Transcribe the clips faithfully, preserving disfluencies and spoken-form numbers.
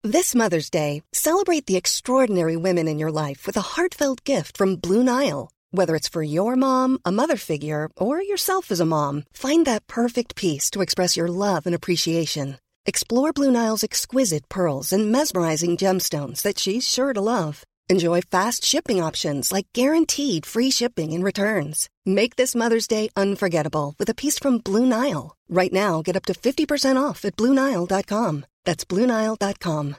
This Mother's Day, celebrate the extraordinary women in your life with a heartfelt gift from Blue Nile. Whether it's for your mom, a mother figure, or yourself as a mom, find that perfect piece to express your love and appreciation. Explore Blue Nile's exquisite pearls and mesmerizing gemstones that she's sure to love. Enjoy fast shipping options like guaranteed free shipping and returns. Make this Mother's Day unforgettable with a piece from Blue Nile. Right now, get up to fifty percent off at blue nile dot com. That's blue nile dot com.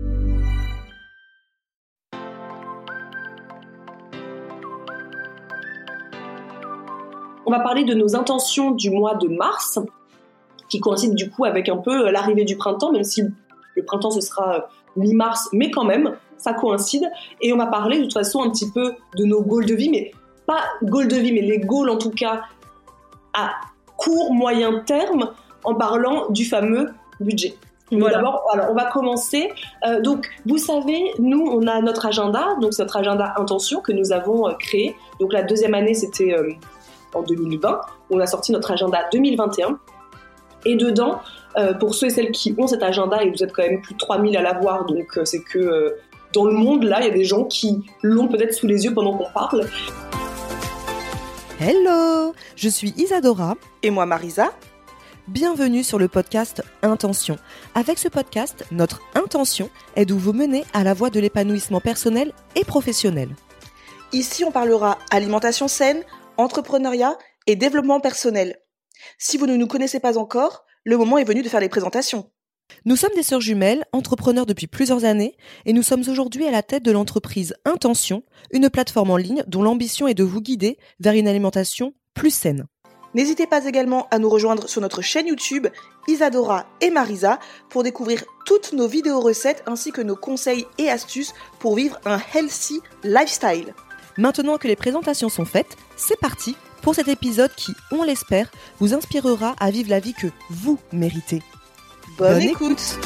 On va parler de nos intentions du mois de mars, qui coïncide du coup avec un peu l'arrivée du printemps, même si le printemps ce sera mi-mars, mais quand même, ça coïncide. Et on va parler de toute façon un petit peu de nos goals de vie, mais pas goals de vie, mais les goals en tout cas à court, moyen terme, en parlant du fameux budget. Voilà. D'abord, alors, on va commencer. Euh, donc, vous savez, nous, on a notre agenda, donc c'est notre agenda intention que nous avons euh, créé. Donc, la deuxième année, c'était euh, en deux mille vingt. On a sorti notre agenda deux mille vingt et un. Et dedans, euh, pour ceux et celles qui ont cet agenda, et vous êtes quand même plus de trois mille à l'avoir, donc euh, c'est que euh, dans le monde, là, il y a des gens qui l'ont peut-être sous les yeux pendant qu'on parle. Hello, je suis Isadora. Et moi, Marisa. Bienvenue sur le podcast Intention. Avec ce podcast, notre intention est de vous mener à la voie de l'épanouissement personnel et professionnel. Ici, on parlera alimentation saine, entrepreneuriat et développement personnel. Si vous ne nous connaissez pas encore, le moment est venu de faire les présentations. Nous sommes des sœurs jumelles, entrepreneurs depuis plusieurs années, et nous sommes aujourd'hui à la tête de l'entreprise Intention, une plateforme en ligne dont l'ambition est de vous guider vers une alimentation plus saine. N'hésitez pas également à nous rejoindre sur notre chaîne YouTube Isadora et Marisa pour découvrir toutes nos vidéos recettes ainsi que nos conseils et astuces pour vivre un healthy lifestyle. Maintenant que les présentations sont faites, c'est parti pour cet épisode qui, on l'espère, vous inspirera à vivre la vie que vous méritez. Bonne, Bonne écoute. écoute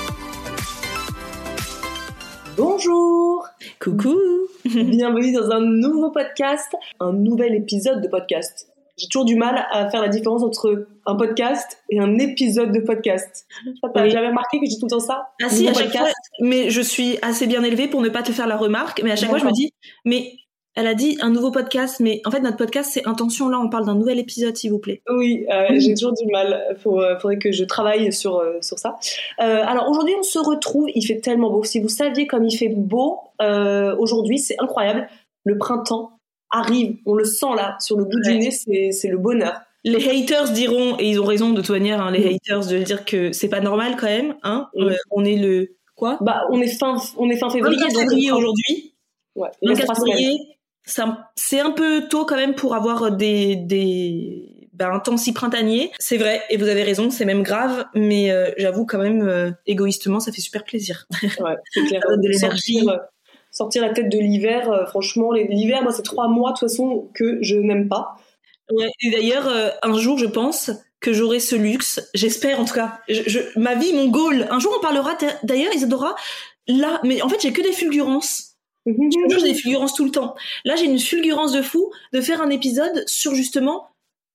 Bonjour. Coucou. Bienvenue dans un nouveau podcast, un nouvel épisode de podcast. J'ai toujours du mal à faire la différence entre un podcast et un épisode de podcast. Je sais pas, t'as oui. jamais remarqué que je dis tout le temps ça? Ah si, à chaque fois, mais je suis assez bien élevée pour ne pas te faire la remarque, mais à chaque D'accord. fois je me dis, mais elle a dit un nouveau podcast, mais en fait notre podcast c'est Intention, là on parle d'un nouvel épisode s'il vous plaît. Oui, euh, mmh. j'ai toujours du mal, il euh, faudrait que je travaille sur, euh, sur ça. Euh, alors aujourd'hui on se retrouve, il fait tellement beau, si vous saviez comme il fait beau euh, aujourd'hui, c'est incroyable, le printemps arrive, on le sent là, sur le bout ouais. du nez, c'est, c'est le bonheur. Les haters diront, et ils ont raison de toute manière, hein, les haters, de dire que c'est pas normal quand même, hein, mmh. euh, on est le, quoi Bah, on est fin, on est fin février. vingt-quatre février aujourd'hui. Ouais. vingt-quatre février, ça, c'est un peu tôt quand même pour avoir des, des, ben, un temps si printanier. C'est vrai, et vous avez raison, c'est même grave, mais euh, j'avoue quand même, euh, égoïstement, ça fait super plaisir. Ouais, c'est clair. Ça donne de l'énergie. Sortir, sortir la tête de l'hiver, euh, franchement, les, l'hiver, moi, c'est trois mois de toute façon que je n'aime pas. Ouais, et d'ailleurs, euh, un jour, je pense que j'aurai ce luxe. J'espère, en tout cas. Je, je, ma vie, mon goal. Un jour, on parlera, d'ailleurs, Isadora, là, mais en fait, j'ai que des fulgurances. J'ai des fulgurances tout le temps. Là, j'ai une fulgurance de fou de faire un épisode sur, justement,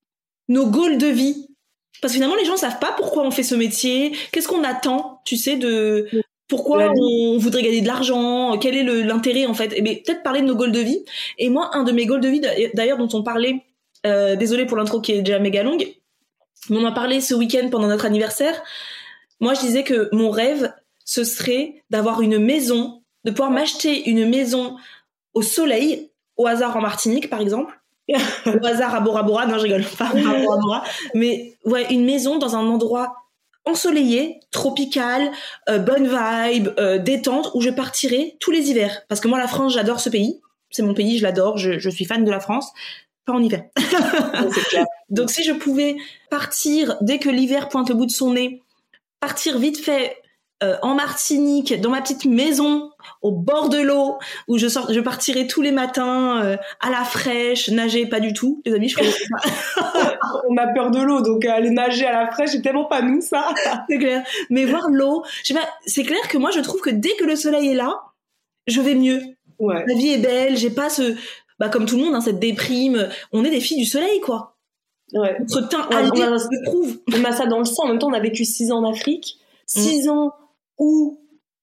nos goals de vie. Parce que finalement, les gens savent pas pourquoi on fait ce métier. Qu'est-ce qu'on attend, tu sais, de... Pourquoi on voudrait gagner de l'argent? Quel est le, l'intérêt, en fait? Et bien, peut-être parler de nos goals de vie. Et moi, un de mes goals de vie, d'ailleurs, dont on parlait, euh, désolée pour l'intro qui est déjà méga longue, mais on en parlait ce week-end pendant notre anniversaire. Moi, je disais que mon rêve, ce serait d'avoir une maison, de pouvoir m'acheter une maison au soleil, au hasard en Martinique, par exemple. Au hasard à Bora Bora, non, je rigole, pas à Bora Bora. Mais, ouais, une maison dans un endroit ensoleillé, tropical, euh, bonne vibe, euh, détente, où je partirai tous les hivers. Parce que moi, la France, j'adore ce pays. C'est mon pays, je l'adore, je, je suis fan de la France. Pas en hiver. C'est clair. Donc, si je pouvais partir, dès que l'hiver pointe le bout de son nez, partir vite fait euh, en Martinique, dans ma petite maison, au bord de l'eau, où je, sors, je partirais tous les matins euh, à la fraîche, nager, pas du tout. Les amis, je connais pas. On a peur de l'eau, donc aller nager à la fraîche, c'est tellement pas nous, ça. C'est clair. Mais voir l'eau, je sais pas, c'est clair que moi, je trouve que dès que le soleil est là, je vais mieux. Ouais. La vie est belle, j'ai pas ce... Bah, comme tout le monde, hein, cette déprime. On est des filles du soleil, quoi. Ouais. Notre teint ouais, allié, on, a, le prouve. On a ça dans le sang. En même temps, on a vécu six ans en Afrique. Six mmh. ans où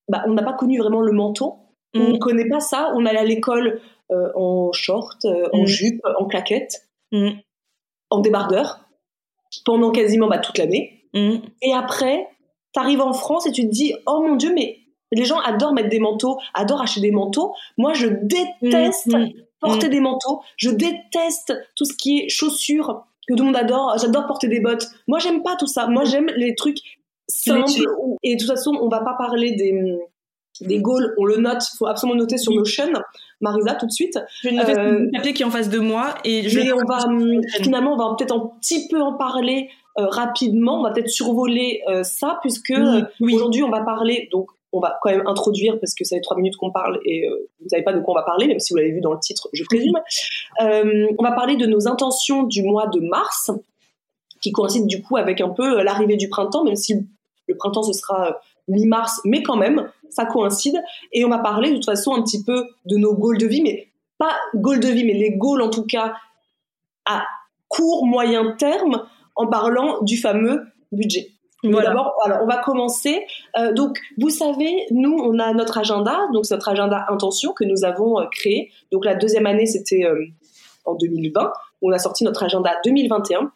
bah, on n'a pas connu vraiment le manteau. Mmh. On ne connaît pas ça. On allait à l'école euh, en short, euh, mmh. en jupe, en claquette, mmh. en débardeur, pendant quasiment bah, toute l'année. Mmh. Et après, t'arrives en France et tu te dis « Oh mon Dieu, mais les gens adorent mettre des manteaux, adorent acheter des manteaux. Moi, je déteste mmh. porter mmh. des manteaux. Je déteste tout ce qui est chaussures que tout le monde adore. J'adore porter des bottes. Moi, j'aime pas tout ça. Moi, j'aime les trucs simples. Et de toute façon, on va pas parler des... des goals, on le note, il faut absolument noter sur Notion. Marisa, tout de suite. Je vais noter euh, le papier qui est en face de moi. Et je mais on va, finalement, on va peut-être un petit peu en parler euh, rapidement. On va peut-être survoler euh, ça, puisque oui, euh, oui. aujourd'hui, on va parler, donc on va quand même introduire, parce que ça fait trois minutes qu'on parle et euh, vous ne savez pas de quoi on va parler, même si vous l'avez vu dans le titre, je présume. Euh, on va parler de nos intentions du mois de mars, qui coïncide du coup avec un peu l'arrivée du printemps, même si le printemps, ce sera mi-mars, mais quand même, ça coïncide. Et on va parler de toute façon un petit peu de nos goals de vie, mais pas goals de vie, mais les goals en tout cas à court, moyen terme, en parlant du fameux budget. Voilà. D'abord, alors, on va commencer. Euh, donc, vous savez, nous, on a notre agenda, donc c'est notre agenda intention que nous avons euh, créé. Donc, la deuxième année, c'était euh, en deux mille vingt. On a sorti notre agenda deux mille vingt et un.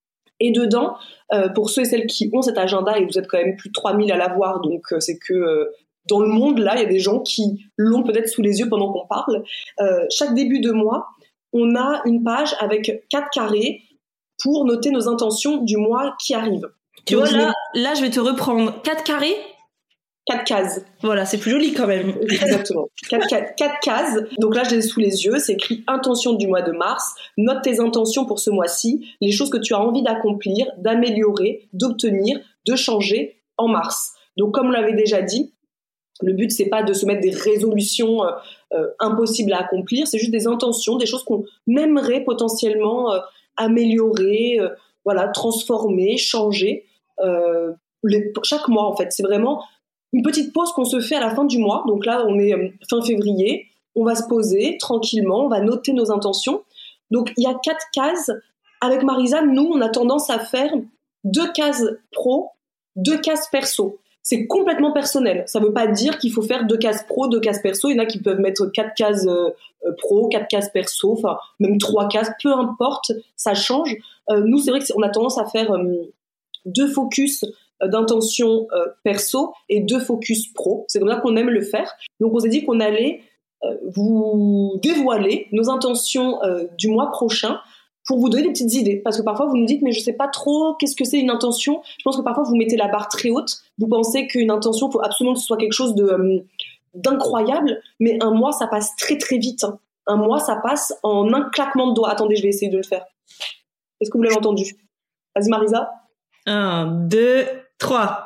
Et dedans, euh, pour ceux et celles qui ont cet agenda, et vous êtes quand même plus de trois mille à l'avoir, donc euh, c'est que euh, dans le monde, là, il y a des gens qui l'ont peut-être sous les yeux pendant qu'on parle. Euh, chaque début de mois, on a une page avec quatre carrés pour noter nos intentions du mois qui arrive. Tu donc, vois, là, je... là, je vais te reprendre quatre carrés. Quatre cases. Voilà, c'est plus joli quand même. Exactement. Quatre, quatre, quatre cases. Donc là, je l'ai sous les yeux. C'est écrit intention du mois de mars. Note tes intentions pour ce mois-ci. Les choses que tu as envie d'accomplir, d'améliorer, d'obtenir, de changer en mars. Donc, comme on l'avait déjà dit, le but, c'est pas de se mettre des résolutions euh, euh, impossibles à accomplir. C'est juste des intentions, des choses qu'on aimerait potentiellement euh, améliorer, euh, voilà, transformer, changer. Euh, les, chaque mois, en fait. C'est vraiment une petite pause qu'on se fait à la fin du mois. Donc là, on est fin février. On va se poser tranquillement. On va noter nos intentions. Donc, il y a quatre cases. Avec Marisa, nous, on a tendance à faire deux cases pro, deux cases perso. C'est complètement personnel. Ça ne veut pas dire qu'il faut faire deux cases pro, deux cases perso. Il y en a qui peuvent mettre quatre cases euh, pro, quatre cases perso, enfin, même trois cases. Peu importe, ça change. Euh, nous, c'est vrai qu'on a tendance à faire euh, deux focus d'intention euh, perso et deux focus pro. C'est comme ça qu'on aime le faire. Donc, on s'est dit qu'on allait euh, vous dévoiler nos intentions euh, du mois prochain pour vous donner des petites idées. Parce que parfois, vous nous dites « mais je sais pas trop qu'est-ce que c'est une intention ». Je pense que parfois, vous mettez la barre très haute. Vous pensez qu'une intention, il faut absolument que ce soit quelque chose de, euh, d'incroyable. Mais un mois, ça passe très, très vite. Hein. Un mois, ça passe en un claquement de doigts. Attendez, je vais essayer de le faire. Est-ce que vous l'avez entendu ? Vas-y, Marisa. Un, deux... Trois.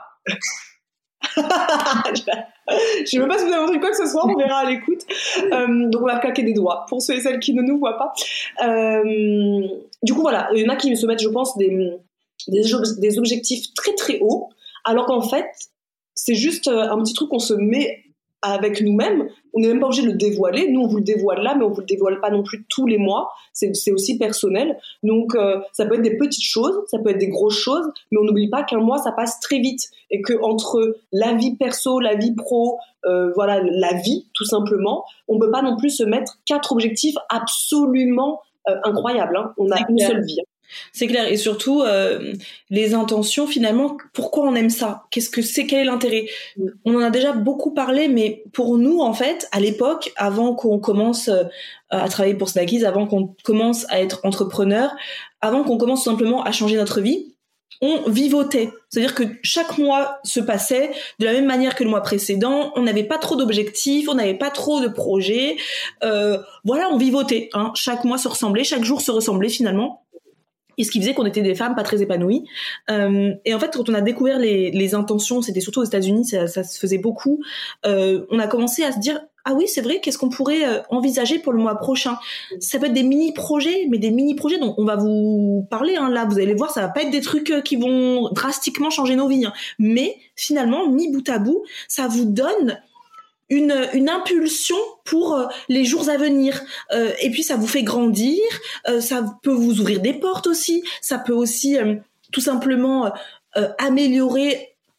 Je sais même pas si vous avez entendu quoi que ce soit, on verra à l'écoute. Euh, donc on va claquer des doigts pour ceux et celles qui ne nous voient pas. Euh, du coup voilà, il y en a qui se mettent, je pense, des, des, des objectifs très très hauts, alors qu'en fait c'est juste un petit truc qu'on se met avec nous-mêmes. On n'est même pas obligé de le dévoiler. Nous, on vous le dévoile là, mais on vous le dévoile pas non plus tous les mois. C'est, c'est aussi personnel. Donc, euh, ça peut être des petites choses, ça peut être des grosses choses, mais on n'oublie pas qu'un mois, ça passe très vite. Et que entre la vie perso, la vie pro, euh, voilà, la vie, tout simplement, on peut pas non plus se mettre quatre objectifs absolument euh, incroyables. Hein. On a une seule vie. C'est clair. Et surtout, euh, les intentions, finalement, pourquoi on aime ça ? Qu'est-ce que c'est ? Quel est l'intérêt ? mmh. On en a déjà beaucoup parlé, mais pour nous, en fait, à l'époque, avant qu'on commence euh, à travailler pour Snackies, avant qu'on commence à être entrepreneur, avant qu'on commence tout simplement à changer notre vie, on vivotait. C'est-à-dire que chaque mois se passait de la même manière que le mois précédent. On n'avait pas trop d'objectifs, on n'avait pas trop de projets. Euh, voilà, on vivotait. Hein. Chaque mois se ressemblait, chaque jour se ressemblait finalement. Et ce qui faisait qu'on était des femmes pas très épanouies. Euh, et en fait, quand on a découvert les, les intentions, c'était surtout aux États-Unis, ça, ça se faisait beaucoup. Euh, on a commencé à se dire ah oui, c'est vrai, qu'est-ce qu'on pourrait euh, envisager pour le mois prochain ? Ça peut être des mini-projets, mais des mini-projets dont on va vous parler. Hein, là, vous allez voir, ça va pas être des trucs qui vont drastiquement changer nos vies. Hein. Mais finalement, mis bout à bout, ça vous donne Une, une impulsion pour euh, les jours à venir. Euh, et puis, ça vous fait grandir. Euh, ça peut vous ouvrir des portes aussi. Ça peut aussi, euh, tout simplement, euh, améliorer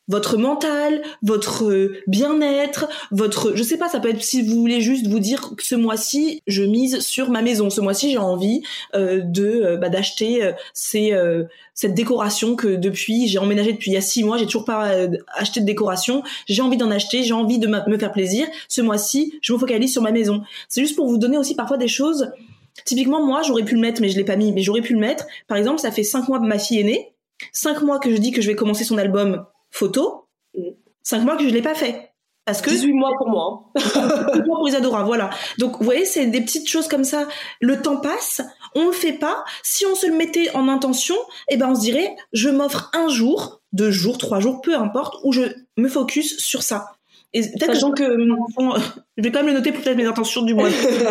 votre mental, votre bien-être, votre, je sais pas, ça peut être si vous voulez juste vous dire que ce mois-ci, je mise sur ma maison. Ce mois-ci, j'ai envie euh, de euh, bah, d'acheter euh, ces, euh, cette décoration que depuis, j'ai emménagé depuis il y a six mois, j'ai toujours pas euh, acheté de décoration. J'ai envie d'en acheter, j'ai envie de ma- me faire plaisir. Ce mois-ci, je me focalise sur ma maison. C'est juste pour vous donner aussi parfois des choses. Typiquement, moi, j'aurais pu le mettre, mais je l'ai pas mis. Mais j'aurais pu le mettre. Par exemple, ça fait cinq mois que ma fille est née. Cinq mois que je dis que je vais commencer son album photo, cinq mois que je l'ai pas fait. Parce que dix-huit mois pour moi. dix-huit mois pour Isadora, voilà. Donc, vous voyez, c'est des petites choses comme ça. Le temps passe, on le fait pas. Si on se le mettait en intention, eh ben, on se dirait, je m'offre un jour, deux jours, trois jours, peu importe, où je me focus sur ça. Et peut-être Sachant que, que je vais quand même le noter pour peut-être mes intentions du mois.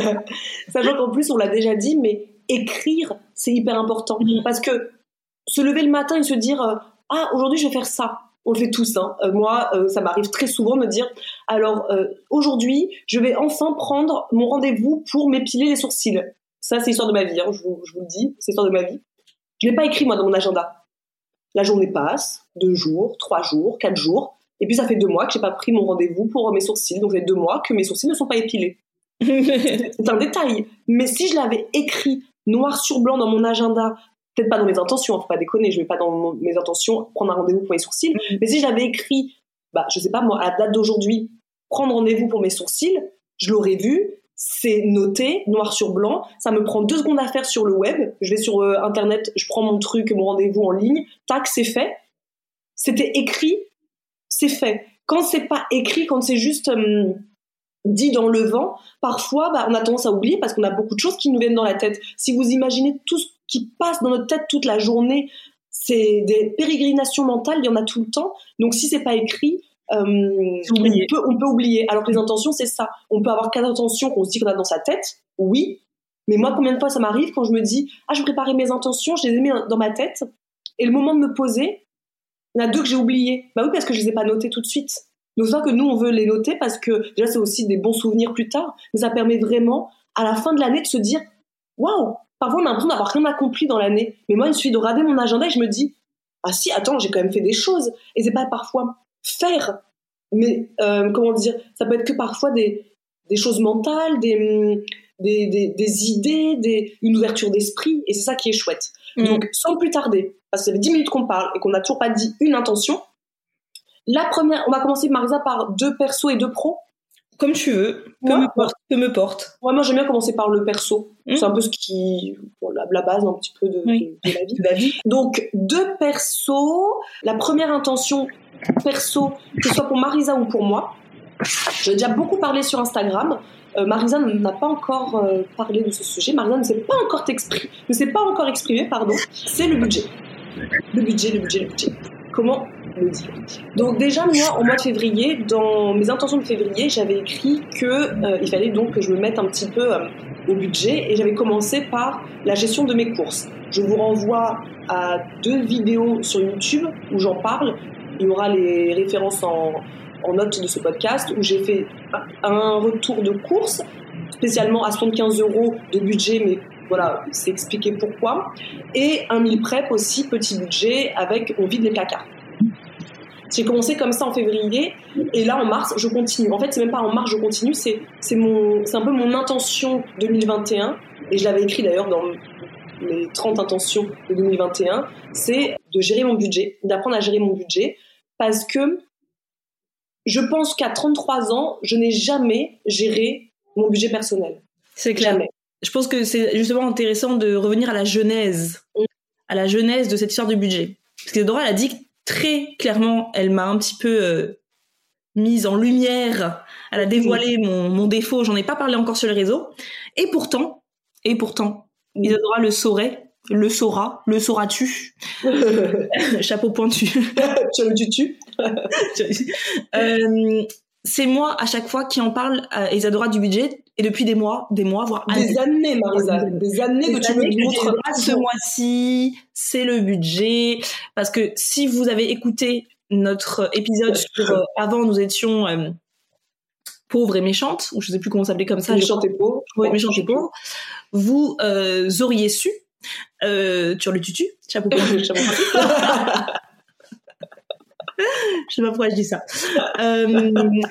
Sachant qu'en plus, on l'a déjà dit, mais écrire, c'est hyper important. Mmh. Parce que se lever le matin et se dire, euh, ah, aujourd'hui, je vais faire ça. On le fait tous, hein. Euh, moi, euh, ça m'arrive très souvent de me dire, alors euh, aujourd'hui, je vais enfin prendre mon rendez-vous pour m'épiler les sourcils. Ça, c'est l'histoire de ma vie, hein, je, vous, je vous le dis, c'est l'histoire de ma vie. Je l'ai pas écrit, moi, dans mon agenda. La journée passe, deux jours, trois jours, quatre jours, et puis ça fait deux mois que j'ai pas pris mon rendez-vous pour mes sourcils, donc ça fait deux mois que mes sourcils ne sont pas épilés. c'est, c'est un détail, mais si je l'avais écrit noir sur blanc dans mon agenda, peut-être pas dans mes intentions, faut pas déconner, je vais pas dans mon, mes intentions prendre un rendez-vous pour mes sourcils, mmh. mais si j'avais écrit, bah, je sais pas moi, à la date d'aujourd'hui, prendre rendez-vous pour mes sourcils, je l'aurais vu, c'est noté, noir sur blanc, ça me prend deux secondes à faire sur le web, je vais sur euh, internet, je prends mon truc, mon rendez-vous en ligne, tac, c'est fait. C'était écrit, c'est fait. Quand c'est pas écrit, quand c'est juste euh, dit dans le vent, parfois, bah, on a tendance à oublier parce qu'on a beaucoup de choses qui nous viennent dans la tête. Si vous imaginez tout ce qui passe dans notre tête toute la journée, c'est des pérégrinations mentales, il y en a tout le temps. Donc si c'est pas écrit, euh, on, peut, on peut oublier. Alors que les intentions, c'est ça. On peut avoir quatre intentions qu'on se dit qu'on a dans sa tête, oui. Mais moi, combien de fois ça m'arrive quand je me dis « Ah, je préparais mes intentions, je les ai mis dans ma tête. » Et le moment de me poser, il y en a deux que j'ai oubliés. Bah oui, parce que je les ai pas notées tout de suite. Donc c'est ça que nous, on veut les noter parce que déjà, c'est aussi des bons souvenirs plus tard. Mais ça permet vraiment, à la fin de l'année, de se dire « Waouh !» Parfois, on a l'impression d'avoir rien accompli dans l'année. Mais moi, il suffit de regarder mon agenda et je me dis « Ah si, attends, j'ai quand même fait des choses. » Et c'est pas parfois faire. Mais, euh, comment dire, ça peut être que parfois des, des choses mentales, des, des, des, des idées, des, une ouverture d'esprit. Et c'est ça qui est chouette. Mmh. Donc, sans plus tarder, parce que ça fait dix minutes qu'on parle et qu'on n'a toujours pas dit une intention. La première, on va commencer, Marisa, par deux perso et deux pro. Comme tu veux, que, ouais. me, porte, que me porte. Ouais, moi, j'aime bien commencer par le perso. Mmh. C'est un peu ce qui, bon, la, la base un petit peu de, oui. de, de la vie. de la vie. Donc, deux persos. La première intention perso, que ce soit pour Marisa ou pour moi. J'ai déjà beaucoup parlé sur Instagram. Euh, Marisa n'a pas encore euh, parlé de ce sujet. Marisa ne s'est pas encore exprimée, ne s'est pas encore exprimée, pardon. C'est le budget. Le budget, le budget, le budget. Comment le dire ? Donc déjà, moi, en mois de février, dans mes intentions de février, j'avais écrit que euh, il fallait donc que je me mette un petit peu euh, au budget et j'avais commencé par la gestion de mes courses. Je vous renvoie à deux vidéos sur YouTube où j'en parle. Il y aura les références en, en note de ce podcast où j'ai fait un retour de courses, spécialement à soixante-quinze euros de budget, mais voilà, c'est expliqué pourquoi. Et un meal prep aussi, petit budget, avec on vide les placards. J'ai commencé comme ça en février, et là en mars, je continue. En fait, c'est même pas en mars, je continue, c'est, c'est, mon, c'est un peu mon intention deux mille vingt et un, et je l'avais écrit d'ailleurs dans mes trente intentions de deux mille vingt et un, c'est de gérer mon budget, d'apprendre à gérer mon budget, parce que je pense qu'à trente-trois ans, je n'ai jamais géré mon budget personnel. C'est clair. Jamais. Je pense que c'est justement intéressant de revenir à la genèse, mmh. à la genèse de cette histoire de budget. Parce que Dora, elle a dit très clairement, elle m'a un petit peu euh, mise en lumière, elle a dévoilé mmh. mon, mon défaut, j'en ai pas parlé encore sur les réseaux. Et pourtant, et pourtant, mmh. Isadora le saurait, le saura, le sauras-tu. Chapeau pointu. Tu le tutu. euh, c'est moi à chaque fois qui en parle à Isadora du budget, et depuis des mois, des mois, voire des années, Marisa, des années des que tu me montres. Ce mois-ci, c'est le budget, parce que si vous avez écouté notre épisode sur euh, avant, nous étions euh, pauvres et méchantes, ou je sais plus comment ça s'appelait comme ça. Méchantes et pauvres. Oui, méchantes et pauvres. Vous euh, auriez su, euh, sur le tutu, chapeau pointu, chapeau pointu. Je sais pas pourquoi je dis ça. Euh...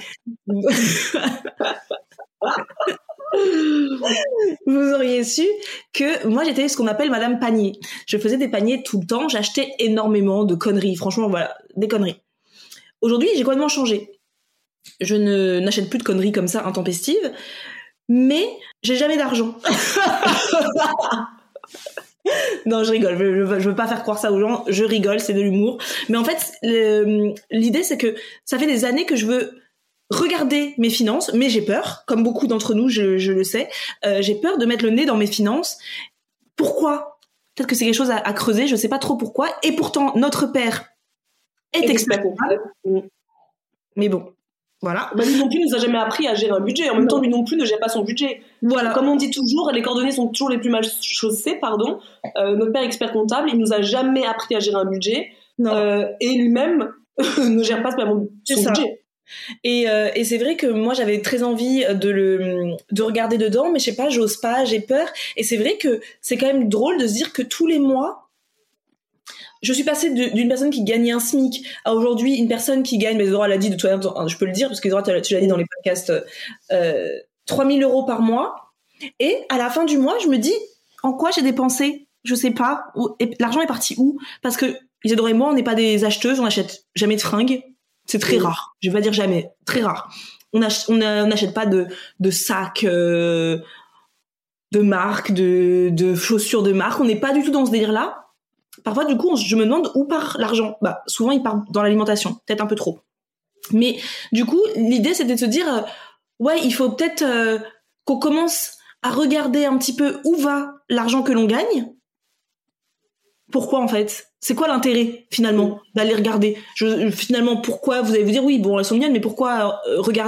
Vous auriez su que moi j'étais ce qu'on appelle Madame Panier. Je faisais des paniers tout le temps, j'achetais énormément de conneries. Franchement, voilà, des conneries. Aujourd'hui, j'ai complètement changé. Je ne n'achète plus de conneries comme ça intempestives, mais j'ai jamais d'argent. Non, je rigole. Je, je, je veux pas faire croire ça aux gens. Je rigole, c'est de l'humour. Mais en fait, le, l'idée c'est que ça fait des années que je veux regarder mes finances, mais j'ai peur, comme beaucoup d'entre nous, je, je le sais. Euh, j'ai peur de mettre le nez dans mes finances. Pourquoi ? Peut-être que c'est quelque chose à, à creuser. Je sais pas trop pourquoi. Et pourtant, notre père est expert comptable. Mais bon. Voilà. Bah, lui non plus ne nous a jamais appris à gérer un budget. En même non. temps, lui non plus ne gère pas son budget. Voilà. Comme on dit toujours, les cordonniers sont toujours les plus mal chaussés, pardon. Euh, notre père expert comptable, il nous a jamais appris à gérer un budget. Non. Euh, et lui-même ne gère pas son c'est ça. budget. Et, euh, et c'est vrai que moi j'avais très envie de le de regarder dedans, mais je sais pas, j'ose pas, j'ai peur. Et c'est vrai que c'est quand même drôle de se dire que tous les mois, je suis passée de, d'une personne qui gagnait un SMIC à aujourd'hui une personne qui gagne, mais Zora l'a dit de toi, je peux le dire parce que Zora tu l'as dit dans les podcasts, euh, trois mille euros par mois. Et à la fin du mois, je me dis en quoi j'ai dépensé, je sais pas, et l'argent est parti où ? Parce que Isadora et moi, on n'est pas des acheteuses, on n'achète jamais de fringues. C'est très oui. rare. Je vais pas dire jamais. Très rare. On n'achète on n'achète pas de, de sacs, euh, de marque, de, de chaussures de marque. On n'est pas du tout dans ce délire-là. Parfois, du coup, je me demande où part l'argent. Bah, souvent, il part dans l'alimentation. Peut-être un peu trop. Mais, du coup, l'idée, c'était de se dire, euh, ouais, il faut peut-être euh, qu'on commence à regarder un petit peu où va l'argent que l'on gagne. Pourquoi, en fait ? C'est quoi l'intérêt, finalement, d'aller regarder ? je, Finalement, pourquoi ? Vous allez vous dire, oui, bon, elles sont mignonnes, mais pourquoi euh, regarder ?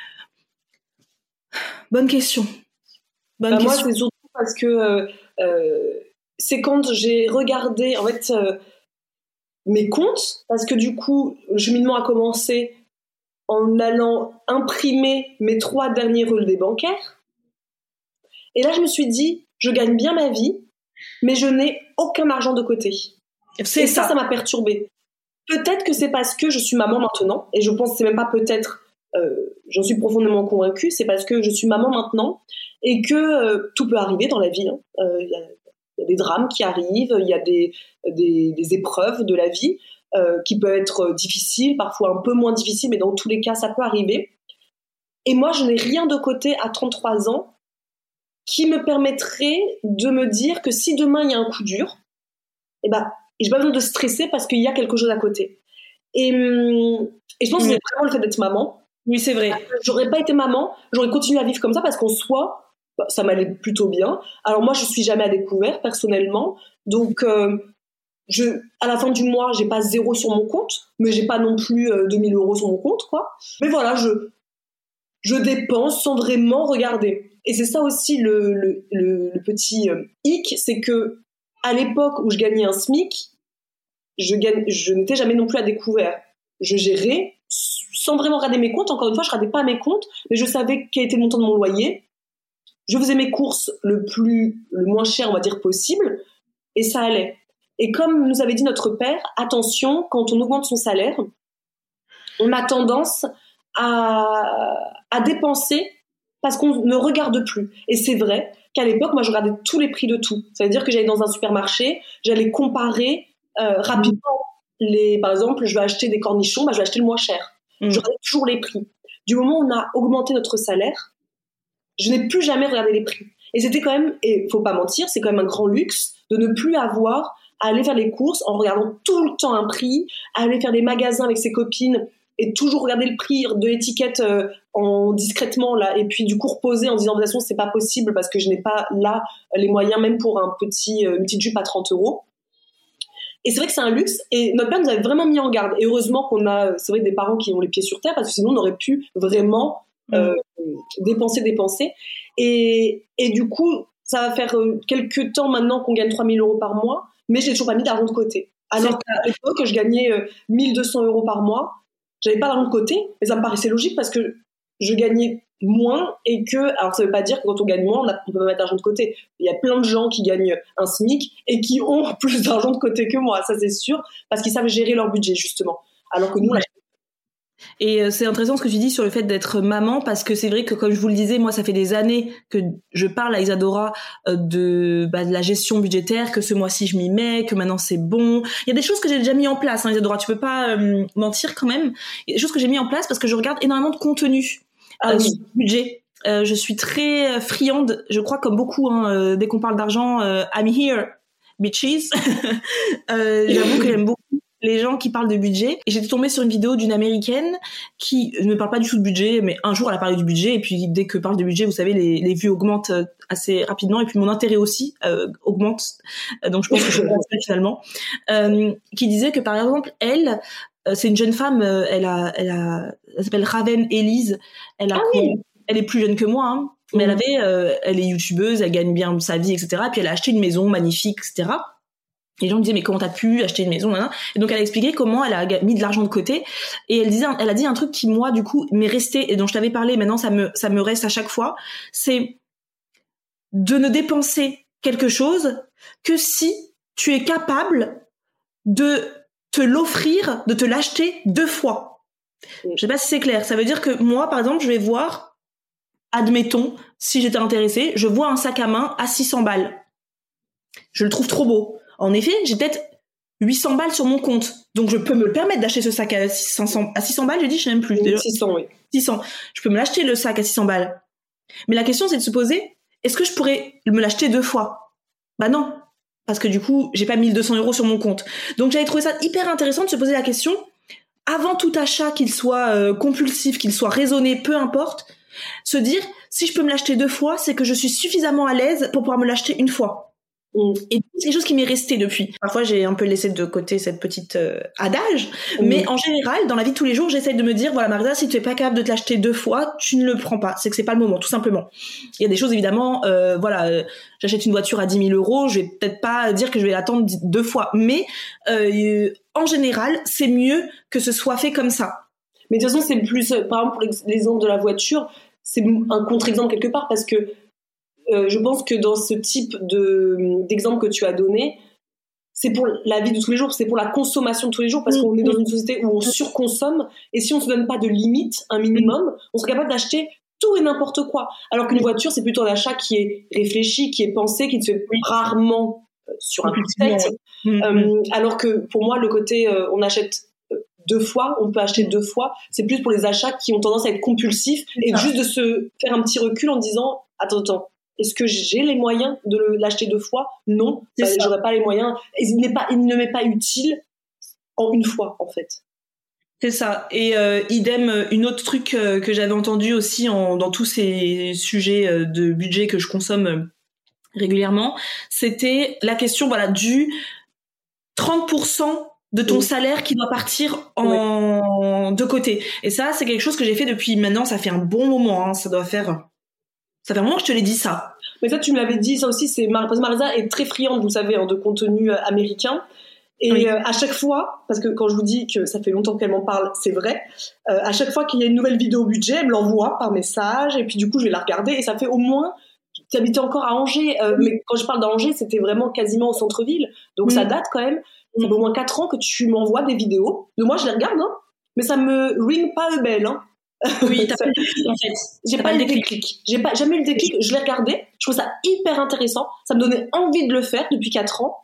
Bonne question. Bonne bah, question. Moi, c'est surtout parce que euh, euh, c'est quand j'ai regardé, en fait, euh, mes comptes, parce que du coup, le cheminement a commencé en allant imprimer mes trois derniers relevés bancaires. Et là, je me suis dit, je gagne bien ma vie, mais je n'ai aucun argent de côté. C'est et ça, ça, ça m'a perturbée. Peut-être que c'est parce que je suis maman maintenant, et je pense que c'est même pas peut-être, euh, j'en suis profondément convaincue, c'est parce que je suis maman maintenant, et que euh, tout peut arriver dans la vie. Il hein. euh, y, y a des drames qui arrivent, il y a des, des, des épreuves de la vie euh, qui peuvent être difficiles, parfois un peu moins difficiles, mais dans tous les cas, ça peut arriver. Et moi, je n'ai rien de côté à trente-trois ans qui me permettrait de me dire que si demain il y a un coup dur, eh ben, j'ai pas besoin de stresser parce qu'il y a quelque chose à côté. Et, et je pense mmh. que c'est vraiment le fait d'être maman. Oui, c'est vrai. J'aurais pas été maman, j'aurais continué à vivre comme ça parce qu'en soi, bah, ça m'allait plutôt bien. Alors moi, je suis jamais à découvert personnellement, donc euh, je, à la fin du mois, j'ai pas zéro sur mon compte, mais j'ai pas non plus euh, deux mille euros sur mon compte, quoi. Mais voilà, je je dépense sans vraiment regarder. Et c'est ça aussi le, le, le, le petit euh, hic, c'est que à l'époque où je gagnais un SMIC, je, gagne, je n'étais jamais non plus à découvert. Je gérais sans vraiment regarder mes comptes. Encore une fois, je ne regardais pas mes comptes, mais je savais quel était le montant de mon loyer. Je faisais mes courses le, plus, le moins cher, on va dire, possible, et ça allait. Et comme nous avait dit notre père, attention, quand on augmente son salaire, on a tendance à, à dépenser parce qu'on ne regarde plus. Et c'est vrai qu'à l'époque, moi, je regardais tous les prix de tout. Ça veut dire que j'allais dans un supermarché, j'allais comparer euh, rapidement les... Par exemple, je vais acheter des cornichons, bah, je vais acheter le moins cher. Mmh. Je regardais toujours les prix. Du moment où on a augmenté notre salaire, je n'ai plus jamais regardé les prix. Et c'était quand même, et faut pas mentir, c'est quand même un grand luxe de ne plus avoir à aller faire les courses en regardant tout le temps un prix, à aller faire des magasins avec ses copines et toujours regarder le prix de l'étiquette euh, en discrètement là, et puis du coup reposer en disant de toute façon c'est pas possible parce que je n'ai pas là les moyens même pour un petit euh, une petite jupe à trente euros. Et c'est vrai que c'est un luxe et notre père nous avait vraiment mis en garde. Et heureusement qu'on a, c'est vrai, des parents qui ont les pieds sur terre parce que sinon on aurait pu vraiment euh, mmh. dépenser, dépenser. Et, et du coup, ça va faire euh, quelques temps maintenant qu'on gagne trois mille euros par mois, mais j'ai toujours pas mis d'argent de côté. Alors qu'à l'époque, je gagnais euh, mille deux cents euros par mois. J'avais pas d'argent de côté, mais ça me paraissait logique parce que je gagnais moins et que, alors ça veut pas dire que quand on gagne moins, on, a, on peut pas mettre d'argent de côté. Il y a plein de gens qui gagnent un SMIC et qui ont plus d'argent de côté que moi, ça c'est sûr, parce qu'ils savent gérer leur budget justement. Alors que nous, ouais. Et euh, c'est intéressant ce que tu dis sur le fait d'être maman, parce que c'est vrai que, comme je vous le disais, moi ça fait des années que je parle à Isadora euh, de, bah, de la gestion budgétaire, que ce mois-ci je m'y mets, que maintenant c'est bon. Il y a des choses que j'ai déjà mis en place, hein, Isadora, tu peux pas euh, mentir quand même. Il y a des choses que j'ai mis en place parce que je regarde énormément de contenu ah, euh, oui. sur le budget. Euh, je suis très friande, je crois comme beaucoup, hein, euh, dès qu'on parle d'argent, euh, I'm here, bitches. euh, j'avoue que j'aime beaucoup les gens qui parlent de budget. Et j'étais tombée sur une vidéo d'une américaine qui ne parle pas du tout de budget, mais un jour elle a parlé du budget, et puis dès que parle de budget, vous savez, les, les vues augmentent assez rapidement, et puis mon intérêt aussi euh, augmente. Donc je pense que je suis restée finalement. Euh, qui disait que par exemple, elle, euh, c'est une jeune femme, euh, elle a, elle a, elle s'appelle Raven Elise. Elle a, ah oui. elle est plus jeune que moi, hein, mais mmh. elle avait, euh, elle est youtubeuse, elle gagne bien sa vie, et cetera. Et puis elle a acheté une maison magnifique, et cetera. Et les gens me disaient, mais comment t'as pu acheter une maison, hein? Et donc elle a expliqué comment elle a mis de l'argent de côté. Et elle disait, elle a dit un truc qui, moi, du coup, m'est resté, et dont je t'avais parlé, maintenant ça me, ça me reste à chaque fois, c'est de ne dépenser quelque chose que si tu es capable de te l'offrir, de te l'acheter deux fois. Je sais pas si c'est clair. Ça veut dire que moi, par exemple, je vais voir, admettons, si j'étais intéressée, je vois un sac à main à six cents balles. Je le trouve trop beau. En effet, j'ai peut-être huit cents balles sur mon compte. Donc, je peux me le permettre d'acheter ce sac à six cents, à six cents balles. J'ai dit, je sais même plus. six cents, oui. six cents. Je peux me l'acheter, le sac à six cents balles. Mais la question, c'est de se poser, est-ce que je pourrais me l'acheter deux fois? Bah non. Parce que du coup, j'ai pas mille deux cents euros sur mon compte. Donc, j'avais trouvé ça hyper intéressant de se poser la question, avant tout achat, qu'il soit euh, compulsif, qu'il soit raisonné, peu importe, se dire, si je peux me l'acheter deux fois, c'est que je suis suffisamment à l'aise pour pouvoir me l'acheter une fois. Mmh. Et c'est quelque chose qui m'est resté depuis. Parfois, j'ai un peu laissé de côté cette petite euh, adage, mmh. mais en général, dans la vie de tous les jours, j'essaie de me dire, voilà, Marisa, si tu es pas capable de te l'acheter deux fois, tu ne le prends pas. C'est que c'est pas le moment, tout simplement. Il y a des choses, évidemment, euh, voilà, euh, j'achète une voiture à dix mille euros, je vais peut-être pas dire que je vais l'attendre deux fois, mais euh, en général, c'est mieux que ce soit fait comme ça. Mais de toute façon, c'est plus, par exemple, pour l'exemple de la voiture, c'est un contre-exemple quelque part, parce que Euh, je pense que dans ce type de, d'exemple que tu as donné, c'est pour la vie de tous les jours, c'est pour la consommation de tous les jours, parce qu'on est dans une société où on surconsomme, et si on ne se donne pas de limite, un minimum, on serait capable d'acheter tout et n'importe quoi. Alors qu'une voiture, c'est plutôt un achat qui est réfléchi, qui est pensé, qui ne se fait rarement euh, sur un coup de tête. Euh, alors que pour moi, le côté euh, on achète deux fois, on peut acheter deux fois, c'est plus pour les achats qui ont tendance à être compulsifs, et juste de se faire un petit recul en disant attends, attends, est-ce que j'ai les moyens de le, l'acheter deux fois? Non, bah, j'aurais pas les moyens. Il n'est pas, il ne m'est pas utile en une fois, en fait. C'est ça. Et euh, idem, une autre truc euh, que j'avais entendu aussi en, dans tous ces sujets euh, de budget que je consomme euh, régulièrement, c'était la question, voilà, du trente pour cent de ton oui. salaire qui doit partir en oui. de côté. Et ça, c'est quelque chose que j'ai fait depuis maintenant, ça fait un bon moment, hein, ça doit faire... Ça fait un moment que je te l'ai dit, ça. Mais ça, tu me l'avais dit, ça aussi, c'est parce que Marisa est très friande, vous savez, hein, de contenu euh, américain. Et oui. euh, à chaque fois, parce que quand je vous dis que ça fait longtemps qu'elle m'en parle, c'est vrai, euh, à chaque fois qu'il y a une nouvelle vidéo budget, elle me l'envoie par message, et puis du coup, je vais la regarder, et ça fait au moins... Tu habitais encore à Angers, euh, oui. mais quand je parle d'Angers, c'était vraiment quasiment au centre-ville, donc oui. ça date quand même. Ça fait au moins quatre ans que tu m'envoies des vidéos. De moi, je les regarde, hein, mais ça me ring pas le bell, hein. Oui, t'as pas le déclic, en fait. J'ai pas, pas le déclic. déclic. J'ai pas, jamais eu le déclic. Je l'ai regardé. Je trouve ça hyper intéressant. Ça me donnait envie de le faire depuis quatre ans.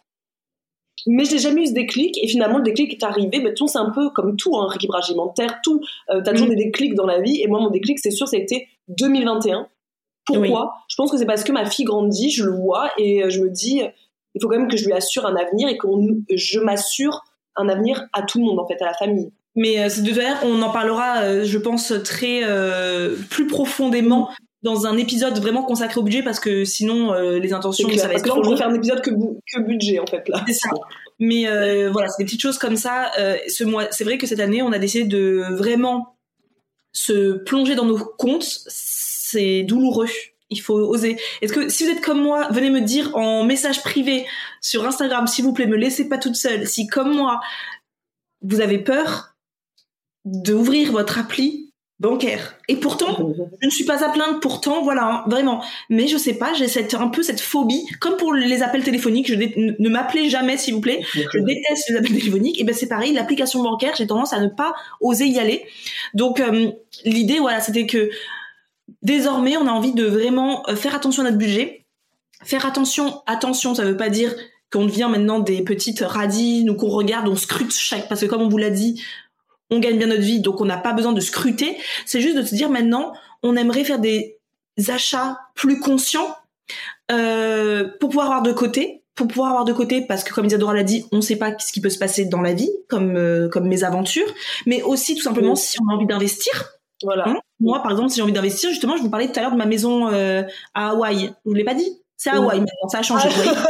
Mais j'ai jamais eu ce déclic. Et finalement, le déclic est arrivé. Ben, tout, c'est un peu comme tout, hein, rééquilibrage alimentaire, tout. Euh, t'as toujours mmh. des déclics dans la vie. Et moi, mon déclic, c'est sûr, ça a été deux mille vingt et un. Pourquoi? Oui. Je pense que c'est parce que ma fille grandit, je le vois, et je me dis, il faut quand même que je lui assure un avenir et que je m'assure un avenir à tout le monde, en fait, à la famille. Mais euh, de d'ailleurs, on en parlera, euh, je pense, très euh, plus profondément dans un épisode vraiment consacré au budget, parce que sinon, euh, les intentions, clair, ça va être trop long. On long. va faire un épisode que, bu- que budget, en fait, là. C'est ça. Mais euh, voilà, c'est des petites choses comme ça. Euh, ce mois, c'est vrai que cette année, on a décidé de vraiment se plonger dans nos comptes. C'est douloureux. Il faut oser. Est-ce que, si vous êtes comme moi, venez me dire en message privé sur Instagram, s'il vous plaît, me laissez pas toute seule. Si, comme moi, vous avez peur d'ouvrir votre appli, bancaire. Et pourtant, je ne suis pas à plaindre, pourtant, voilà, hein, vraiment. Mais je sais pas, j'ai cette, un peu cette phobie, comme pour les appels téléphoniques, je dé- ne m'appelez jamais, s'il vous plaît. Je déteste les appels téléphoniques. Et ben c'est pareil, l'application bancaire, j'ai tendance à ne pas oser y aller. Donc, euh, l'idée, voilà, c'était que désormais, on a envie de vraiment faire attention à notre budget. Faire attention, attention, ça veut pas dire qu'on devient maintenant des petites radines ou qu'on regarde, on scrute chaque, parce que comme on vous l'a dit, on gagne bien notre vie, donc on n'a pas besoin de scruter. C'est juste de se dire maintenant, on aimerait faire des achats plus conscients euh, pour pouvoir avoir de côté, pour pouvoir avoir de côté, parce que comme Isadora l'a dit, on ne sait pas ce qui peut se passer dans la vie, comme euh, comme mes aventures, mais aussi tout simplement oui. si on a envie d'investir. Voilà. Hein, moi, par exemple, si j'ai envie d'investir, justement, je vous parlais tout à l'heure de ma maison euh, à Hawaï. Je vous l'ai pas dit. C'est à Hawaï maintenant, ça a changé.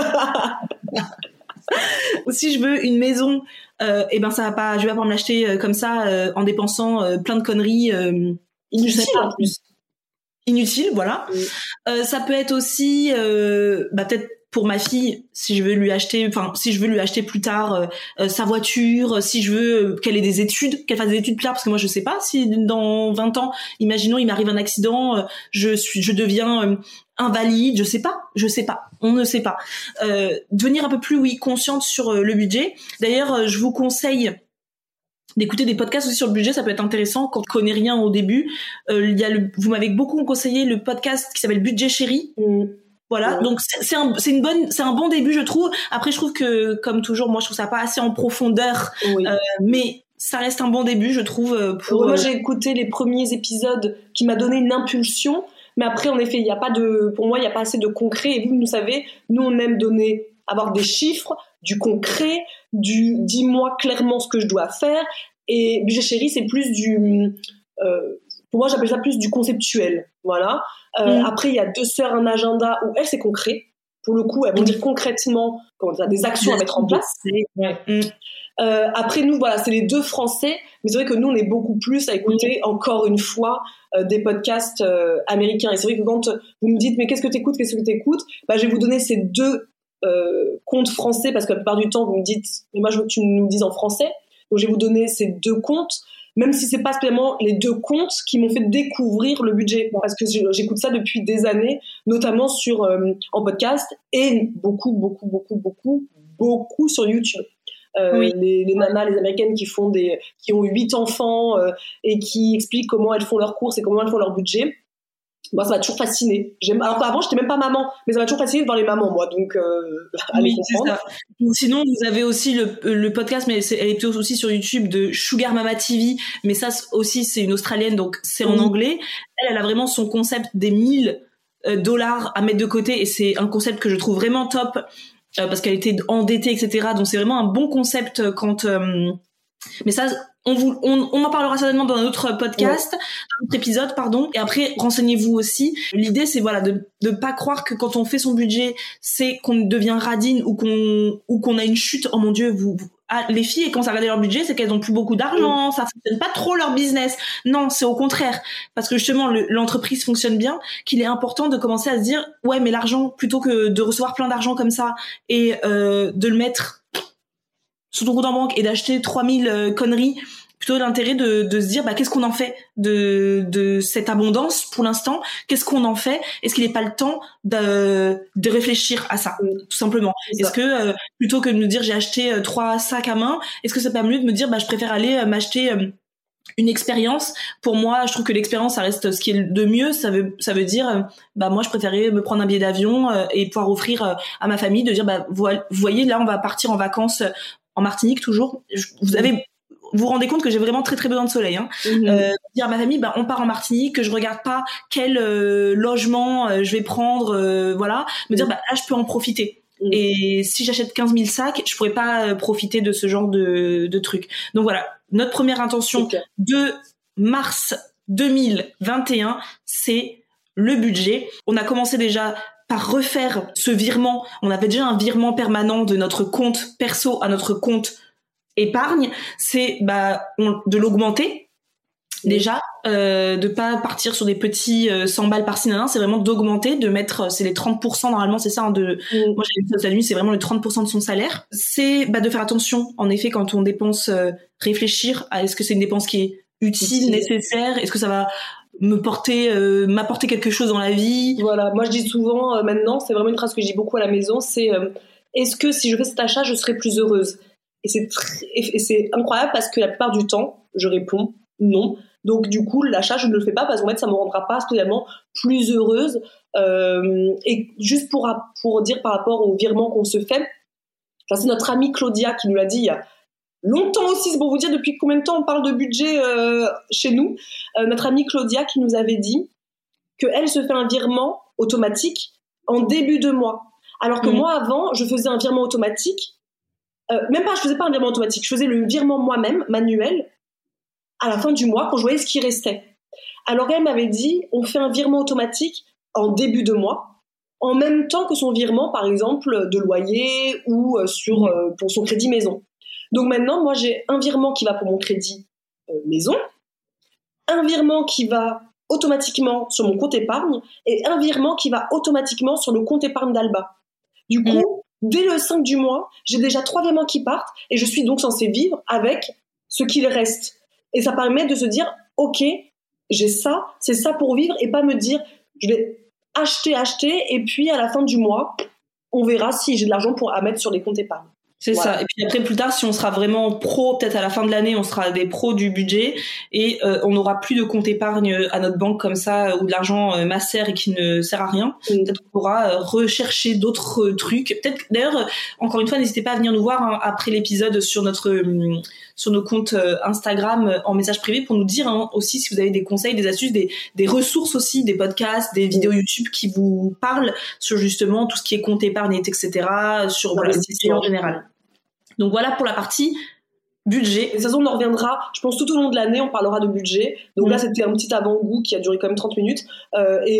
Ou si je veux une maison, euh, et ben ça va pas, je vais pas pouvoir me l'acheter euh, comme ça euh, en dépensant euh, plein de conneries euh, inutiles en plus. Inutiles, voilà. Oui. Euh, ça peut être aussi, euh, bah peut-être pour ma fille, si je veux lui acheter, enfin si je veux lui acheter plus tard euh, euh, sa voiture, si je veux euh, qu'elle ait des études, qu'elle fasse des études plus tard, parce que moi je sais pas si dans vingt ans, imaginons il m'arrive un accident, euh, je suis, je deviens euh, invalide, je sais pas, je sais pas, on ne sait pas. Euh, devenir un peu plus oui consciente sur euh, le budget. D'ailleurs, euh, je vous conseille d'écouter des podcasts aussi sur le budget, ça peut être intéressant quand on connaît rien au début. Euh, il y a le, vous m'avez beaucoup conseillé le podcast qui s'appelle Budget Chéri. Mmh. Voilà, ouais. donc c'est, c'est un, c'est une bonne, c'est un bon début, je trouve. Après, je trouve que, comme toujours, moi, je trouve ça pas assez en profondeur, oui. euh, mais ça reste un bon début, je trouve. Pour ouais, moi, j'ai écouté les premiers épisodes qui m'a donné une impulsion, mais après, en effet, il y a pas de, pour moi, il y a pas assez de concret. Et vous, vous savez, nous, on aime donner, avoir des chiffres, du concret, du, dis-moi clairement ce que je dois faire. Et Budget Chéri, c'est plus du, euh, pour moi, j'appelle ça plus du conceptuel, voilà. Euh, mmh. Après, il y a Deux sœurs, un agenda où elles, c'est concret. Pour le coup, elles vont mmh. dire concrètement comment dire, des actions à mettre en place. Ouais. Mmh. Euh, après, nous, voilà, c'est les deux français. Mais c'est vrai que nous, on est beaucoup plus à écouter, mmh. encore une fois, euh, des podcasts euh, américains. Et c'est vrai que quand vous me dites, mais qu'est-ce que t'écoutes, qu'est-ce que t'écoutes, bah, je vais vous donner ces deux euh, comptes français, parce que la plupart du temps, vous me dites, mais moi, je veux que tu nous dises en français. Donc, je vais vous donner ces deux comptes. Même si c'est pas spécialement les deux comptes qui m'ont fait découvrir le budget, parce que j'écoute ça depuis des années, notamment sur euh, en podcast et beaucoup, beaucoup, beaucoup, beaucoup, beaucoup sur YouTube. Euh, oui. les, les nanas, les américaines qui font des, qui ont huit enfants euh, et qui expliquent comment elles font leurs courses et comment elles font leur budget. Moi, ça m'a toujours fasciné. J'aime... Alors qu'avant, j'étais même pas maman, mais ça m'a toujours fasciné de voir les mamans, moi. Donc, euh, allez oui, comprendre. Sinon, vous avez aussi le, le podcast, mais c'est, elle est plutôt aussi sur YouTube, de Sugar Mama T V. Mais ça aussi, c'est une Australienne, donc c'est en mmh. anglais. Elle, elle a vraiment son concept des mille dollars à mettre de côté, et c'est un concept que je trouve vraiment top, euh, parce qu'elle était endettée, et cetera. Donc c'est vraiment un bon concept quand. Euh... Mais ça. On, vous, on, on en parlera certainement dans un autre podcast, ouais. un autre épisode, pardon. Et après, renseignez-vous aussi. L'idée, c'est voilà de de pas croire que quand on fait son budget, c'est qu'on devient radine ou qu'on ou qu'on a une chute. Oh mon Dieu, vous, vous ah, les filles, quand ça regarde leur budget, c'est qu'elles ont plus beaucoup d'argent, ouais. ça fonctionne pas trop leur business. Non, c'est au contraire, parce que justement le, l'entreprise fonctionne bien, qu'il est important de commencer à se dire ouais, mais l'argent, plutôt que de recevoir plein d'argent comme ça et euh, de le mettre sur ton compte en banque et d'acheter trois mille euh, conneries, plutôt l'intérêt de, de se dire bah qu'est-ce qu'on en fait de, de cette abondance pour l'instant, qu'est-ce qu'on en fait, est-ce qu'il n'est pas le temps de, de réfléchir à ça, tout simplement. C'est est-ce ça. que euh, plutôt que de me dire j'ai acheté euh, trois sacs à main, est-ce que c'est pas mieux de me dire bah je préfère aller euh, m'acheter euh, une expérience. Pour moi, je trouve que l'expérience, ça reste ce qui est de mieux. Ça veut, ça veut dire, euh, bah moi, je préférais me prendre un billet d'avion euh, et pouvoir offrir euh, à ma famille, de dire, bah vous voyez, là, on va partir en vacances euh, en Martinique toujours. Je, vous avez, vous vous rendez compte que j'ai vraiment très très besoin de soleil. Hein. Mm-hmm. Euh, dire à ma famille, bah on part en Martinique, que je regarde pas quel euh, logement euh, je vais prendre, euh, voilà. Me dire, bah là, je peux en profiter. Mm. Et si j'achète quinze mille sacs, je pourrais pas euh, profiter de ce genre de, de trucs. Donc voilà. Notre première intention okay. de mars deux mille vingt et un, c'est le budget. On a commencé déjà par refaire ce virement. On avait déjà un virement permanent de notre compte perso à notre compte épargne. C'est bah on, de l'augmenter déjà, euh, de pas partir sur des petits euh, cent balles par-ci, nan, nan, c'est vraiment d'augmenter, de mettre, c'est les trente pour cent normalement, c'est ça, hein, de, mm. moi j'ai vu ça la nuit, c'est vraiment les trente pour cent de son salaire. C'est bah de faire attention, en effet, quand on dépense, euh, réfléchir à est-ce que c'est une dépense qui est utile, nécessaire? Est-ce que ça va me porter, euh, m'apporter quelque chose dans la vie? Voilà, moi je dis souvent euh, maintenant, c'est vraiment une phrase que je dis beaucoup à la maison, c'est euh, est-ce que si je fais cet achat, je serai plus heureuse? Et c'est, très, et c'est incroyable parce que la plupart du temps, je réponds non. Donc du coup, l'achat, je ne le fais pas parce qu'en fait, ça me rendra pas spécialement plus heureuse. Euh, et juste pour, pour dire par rapport au virement qu'on se fait, enfin, c'est notre amie Claudia qui nous l'a dit il y a longtemps aussi, c'est pour vous dire depuis combien de temps on parle de budget euh, chez nous. Euh, notre amie Claudia qui nous avait dit qu'elle se fait un virement automatique en début de mois. Alors que mmh. moi, avant, je faisais un virement automatique. Euh, même pas, je faisais pas un virement automatique. Je faisais le virement moi-même, manuel, à la fin du mois, quand je voyais ce qui restait. Alors elle m'avait dit, on fait un virement automatique en début de mois, en même temps que son virement, par exemple, de loyer ou euh, sur, euh, pour son crédit maison. Donc maintenant, moi, j'ai un virement qui va pour mon crédit euh, maison, un virement qui va automatiquement sur mon compte épargne et un virement qui va automatiquement sur le compte épargne d'Alba. Du coup, mmh. dès le cinq du mois, j'ai déjà trois virements qui partent et je suis donc censée vivre avec ce qu'il reste. Et ça permet de se dire, ok, j'ai ça, c'est ça pour vivre et pas me dire, je vais acheter, acheter et puis à la fin du mois, on verra si j'ai de l'argent pour à mettre sur les comptes épargne. C'est voilà. Ça. Et puis après, plus tard, si on sera vraiment pro, peut-être à la fin de l'année, on sera des pros du budget et euh, on n'aura plus de compte épargne à notre banque comme ça où de l'argent euh, macère et qui ne sert à rien. Mmh. Peut-être qu'on pourra euh, rechercher d'autres euh, trucs. Peut-être, d'ailleurs, euh, encore une fois, n'hésitez pas à venir nous voir hein, après l'épisode sur notre euh, sur nos comptes euh, Instagram euh, en message privé pour nous dire hein, aussi si vous avez des conseils, des astuces, des, des ressources aussi, des podcasts, des vidéos YouTube qui vous parlent sur justement tout ce qui est compte épargne, et cetera, sur l'investissement en général. Donc voilà pour la partie budget. De toute façon, on en reviendra, je pense tout au long de l'année, on parlera de budget. Donc mmh. là, c'était un petit avant-goût qui a duré quand même trente minutes. Euh, et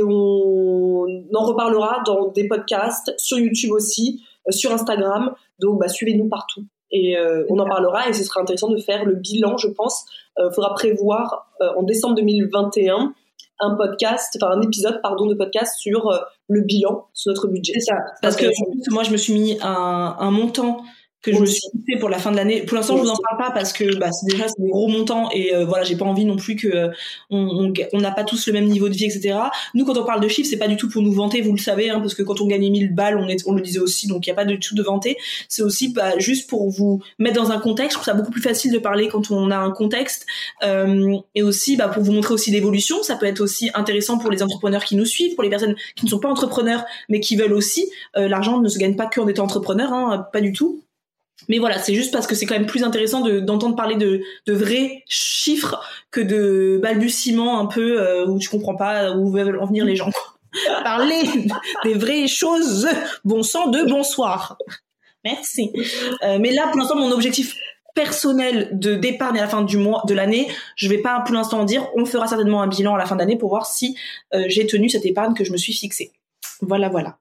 on en reparlera dans des podcasts, sur YouTube aussi, euh, sur Instagram. Donc bah, suivez-nous partout. Et euh, on en parlera et ce sera intéressant de faire le bilan, je pense. Il euh, faudra prévoir euh, en décembre deux mille vingt et un un podcast, enfin un épisode pardon de podcast sur euh, le bilan sur notre budget. C'est ça. Parce que moi, je me suis mis un, un montant que je me suis fixé pour la fin de l'année. Pour l'instant, je vous en parle pas parce que bah c'est déjà c'est des gros montants et euh, voilà, j'ai pas envie non plus que euh, on on n'a pas tous le même niveau de vie, et cetera. Nous, quand on parle de chiffres, c'est pas du tout pour nous vanter, vous le savez, hein, parce que quand on gagnait mille balles, on est on le disait aussi, donc il y a pas du tout de vanter. C'est aussi bah, juste pour vous mettre dans un contexte. Je trouve ça beaucoup plus facile de parler quand on a un contexte euh, et aussi bah pour vous montrer aussi l'évolution. Ça peut être aussi intéressant pour les entrepreneurs qui nous suivent, pour les personnes qui ne sont pas entrepreneurs mais qui veulent aussi. Euh, l'argent ne se gagne pas qu'en étant entrepreneur, hein, pas du tout. Mais voilà, c'est juste parce que c'est quand même plus intéressant de, d'entendre parler de, de vrais chiffres que de balbutiements un peu euh, où tu comprends pas où veulent en venir les gens. Parler des vraies choses. Bon sang de bonsoir. Merci. Euh, mais là, pour l'instant, mon objectif personnel de d'épargne à la fin du mois, de l'année, je vais pas pour l'instant en dire. On fera certainement un bilan à la fin de l'année pour voir si euh, j'ai tenu cette épargne que je me suis fixée. Voilà, voilà.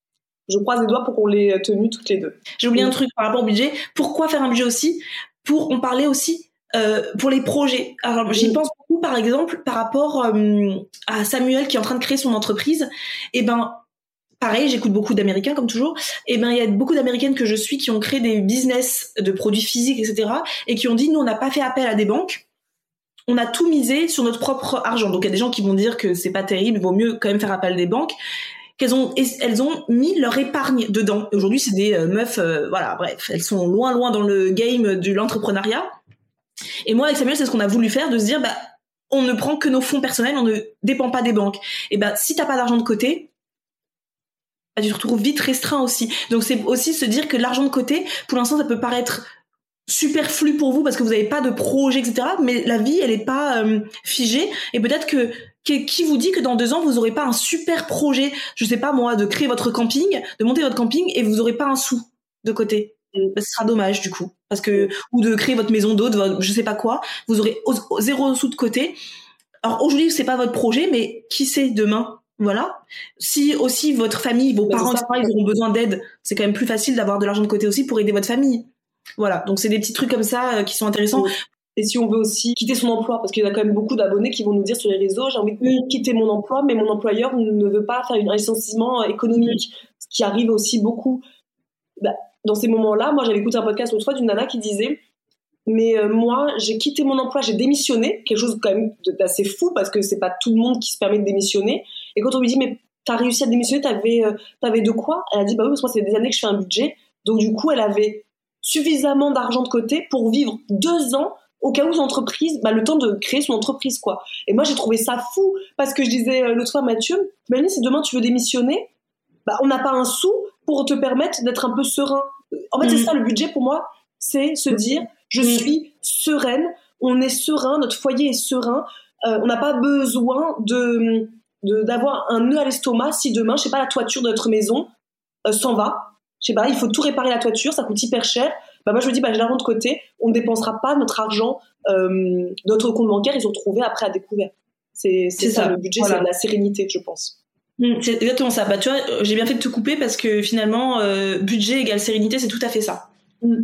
Je croise les doigts pour qu'on l'ait tenu toutes les deux. J'ai oublié oui. un truc par rapport au budget. Pourquoi faire un budget aussi? Pour on parlait aussi euh, pour les projets. Alors j'y oui. pense beaucoup par exemple par rapport euh, à Samuel qui est en train de créer son entreprise. Et ben pareil, j'écoute beaucoup d'Américains comme toujours. Et ben il y a beaucoup d'Américaines que je suis qui ont créé des business de produits physiques, et cetera. Et qui ont dit nous on n'a pas fait appel à des banques. On a tout misé sur notre propre argent. Donc il y a des gens qui vont dire que c'est pas terrible, il vaut mieux quand même faire appel à des banques. Qu'elles ont, elles ont mis leur épargne dedans. Aujourd'hui, c'est des euh, meufs, euh, voilà, bref, elles sont loin, loin dans le game de l'entrepreneuriat. Et moi, avec Samuel, c'est ce qu'on a voulu faire, de se dire, bah, on ne prend que nos fonds personnels, on ne dépend pas des banques. Et bah, si t'as pas d'argent de côté, bah, tu te retrouves vite restreint aussi. Donc, c'est aussi se dire que l'argent de côté, pour l'instant, ça peut paraître superflu pour vous parce que vous n'avez pas de projet, et cetera. Mais la vie, elle est pas euh, figée. Et peut-être que qui vous dit que dans deux ans vous aurez pas un super projet, je sais pas moi, de créer votre camping, de monter votre camping et vous aurez pas un sou de côté. Ben, ce sera dommage du coup, parce que ou de créer votre maison d'hôte, je sais pas quoi, vous aurez zéro sou de côté. Alors aujourd'hui c'est pas votre projet, mais qui sait demain, voilà. Si aussi votre famille, vos ben parents, et cetera, ils auront besoin d'aide, c'est quand même plus facile d'avoir de l'argent de côté aussi pour aider votre famille. Voilà, donc c'est des petits trucs comme ça euh, qui sont intéressants. Oui. Et si on veut aussi quitter son emploi, parce qu'il y a quand même beaucoup d'abonnés qui vont nous dire sur les réseaux, j'ai envie de quitter mon emploi, mais mon employeur ne veut pas faire un licenciement économique, ce qui arrive aussi beaucoup. Bah, dans ces moments-là, moi j'avais écouté un podcast l'autre fois d'une nana qui disait, Mais euh, moi, j'ai quitté mon emploi, j'ai démissionné, quelque chose quand même d'assez fou parce que c'est pas tout le monde qui se permet de démissionner. Et quand on lui dit mais t'as réussi à démissionner, t'avais euh, t'avais de quoi? Elle a dit bah oui parce que moi c'est des années que je fais un budget. Donc du coup, elle avait suffisamment d'argent de côté pour vivre deux ans au cas où son entreprise, bah le temps de créer son entreprise quoi. Et moi j'ai trouvé ça fou parce que je disais euh, l'autre fois à Mathieu, Mélanie, si demain tu veux démissionner, bah on n'a pas un sou pour te permettre d'être un peu serein. En fait, mmh. c'est ça le budget pour moi, c'est se dire je suis sereine, on est serein, notre foyer est serein, euh, on n'a pas besoin de, de d'avoir un nœud à l'estomac si demain, je sais pas, la toiture de notre maison euh, s'en va. Je sais pas, il faut tout réparer la toiture, ça coûte hyper cher. Bah moi je me dis bah j'ai l'argent de côté, on ne dépensera pas notre argent, euh, notre compte bancaire, ils ont trouvé après à découvert. C'est c'est, c'est ça, ça le budget, voilà. C'est de la sérénité, je pense. Mmh, c'est exactement ça. Bah tu vois, j'ai bien fait de te couper parce que finalement euh, budget égale sérénité, c'est tout à fait ça. Mmh.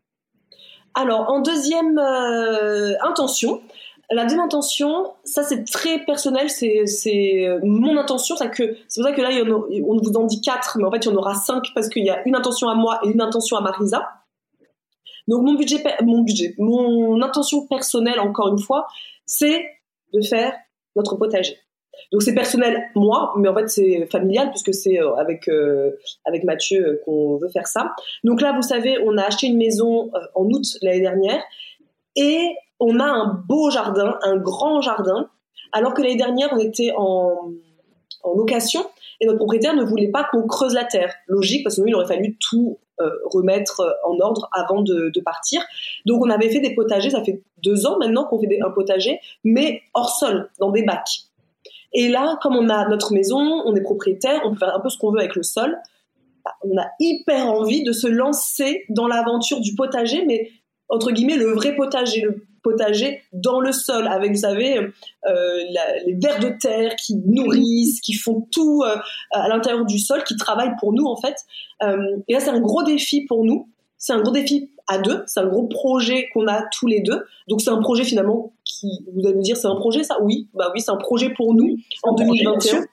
Alors, en deuxième euh, intention, la deuxième intention, ça c'est très personnel, c'est, c'est mon intention, c'est, que, c'est pour ça que là, il y en a, on vous en dit quatre, mais en fait, il y en aura cinq parce qu'il y a une intention à moi et une intention à Marisa. Donc, mon budget, mon budget, mon intention personnelle, encore une fois, c'est de faire notre potager. Donc c'est personnel moi, mais en fait c'est familial puisque c'est euh, avec euh, avec Mathieu euh, qu'on veut faire ça. Donc là vous savez, on a acheté une maison euh, en août l'année dernière et on a un beau jardin, un grand jardin, alors que l'année dernière on était en en location et notre propriétaire ne voulait pas qu'on creuse la terre. Logique parce que nous il aurait fallu tout euh, remettre en ordre avant de, de partir. Donc on avait fait des potagers, ça fait deux ans maintenant qu'on fait des, un potager, mais hors sol, dans des bacs. Et là, comme on a notre maison, on est propriétaire, on peut faire un peu ce qu'on veut avec le sol, bah, on a hyper envie de se lancer dans l'aventure du potager, mais entre guillemets, le vrai potager, le potager dans le sol, avec, vous savez, euh, la, les vers de terre qui nourrissent, qui font tout euh, à l'intérieur du sol, qui travaillent pour nous, en fait. Euh, et là, c'est un gros défi pour nous. C'est un gros défi à deux, c'est un gros projet qu'on a tous les deux. Donc c'est un projet finalement qui, vous allez me dire, c'est un projet ça? Oui, bah oui, c'est un projet pour nous en deux mille vingt et un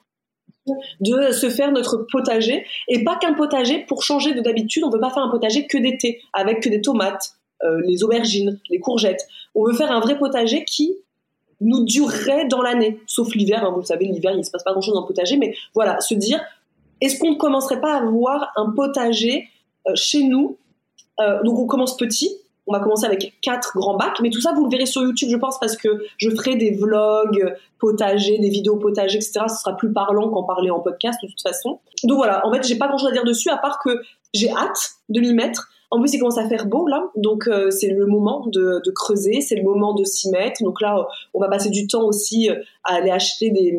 de se faire notre potager et pas qu'un potager pour changer de d'habitude. On veut pas faire un potager que d'été avec que des tomates, euh, les aubergines, les courgettes. On veut faire un vrai potager qui nous durerait dans l'année, sauf l'hiver. Hein, vous le savez, l'hiver il se passe pas grand chose dans le potager, mais voilà, se dire est-ce qu'on ne commencerait pas à avoir un potager euh, chez nous? Euh, donc on commence petit, on va commencer avec quatre grands bacs, mais tout ça vous le verrez sur YouTube je pense parce que je ferai des vlogs potagers, des vidéos potagers, et cetera. Ce sera plus parlant qu'en parler en podcast de toute façon. Donc voilà, en fait j'ai pas grand chose à dire dessus à part que j'ai hâte de m'y mettre. En plus il commence à faire beau là, donc euh, c'est le moment de, de creuser, c'est le moment de s'y mettre. Donc là on va passer du temps aussi à aller acheter des,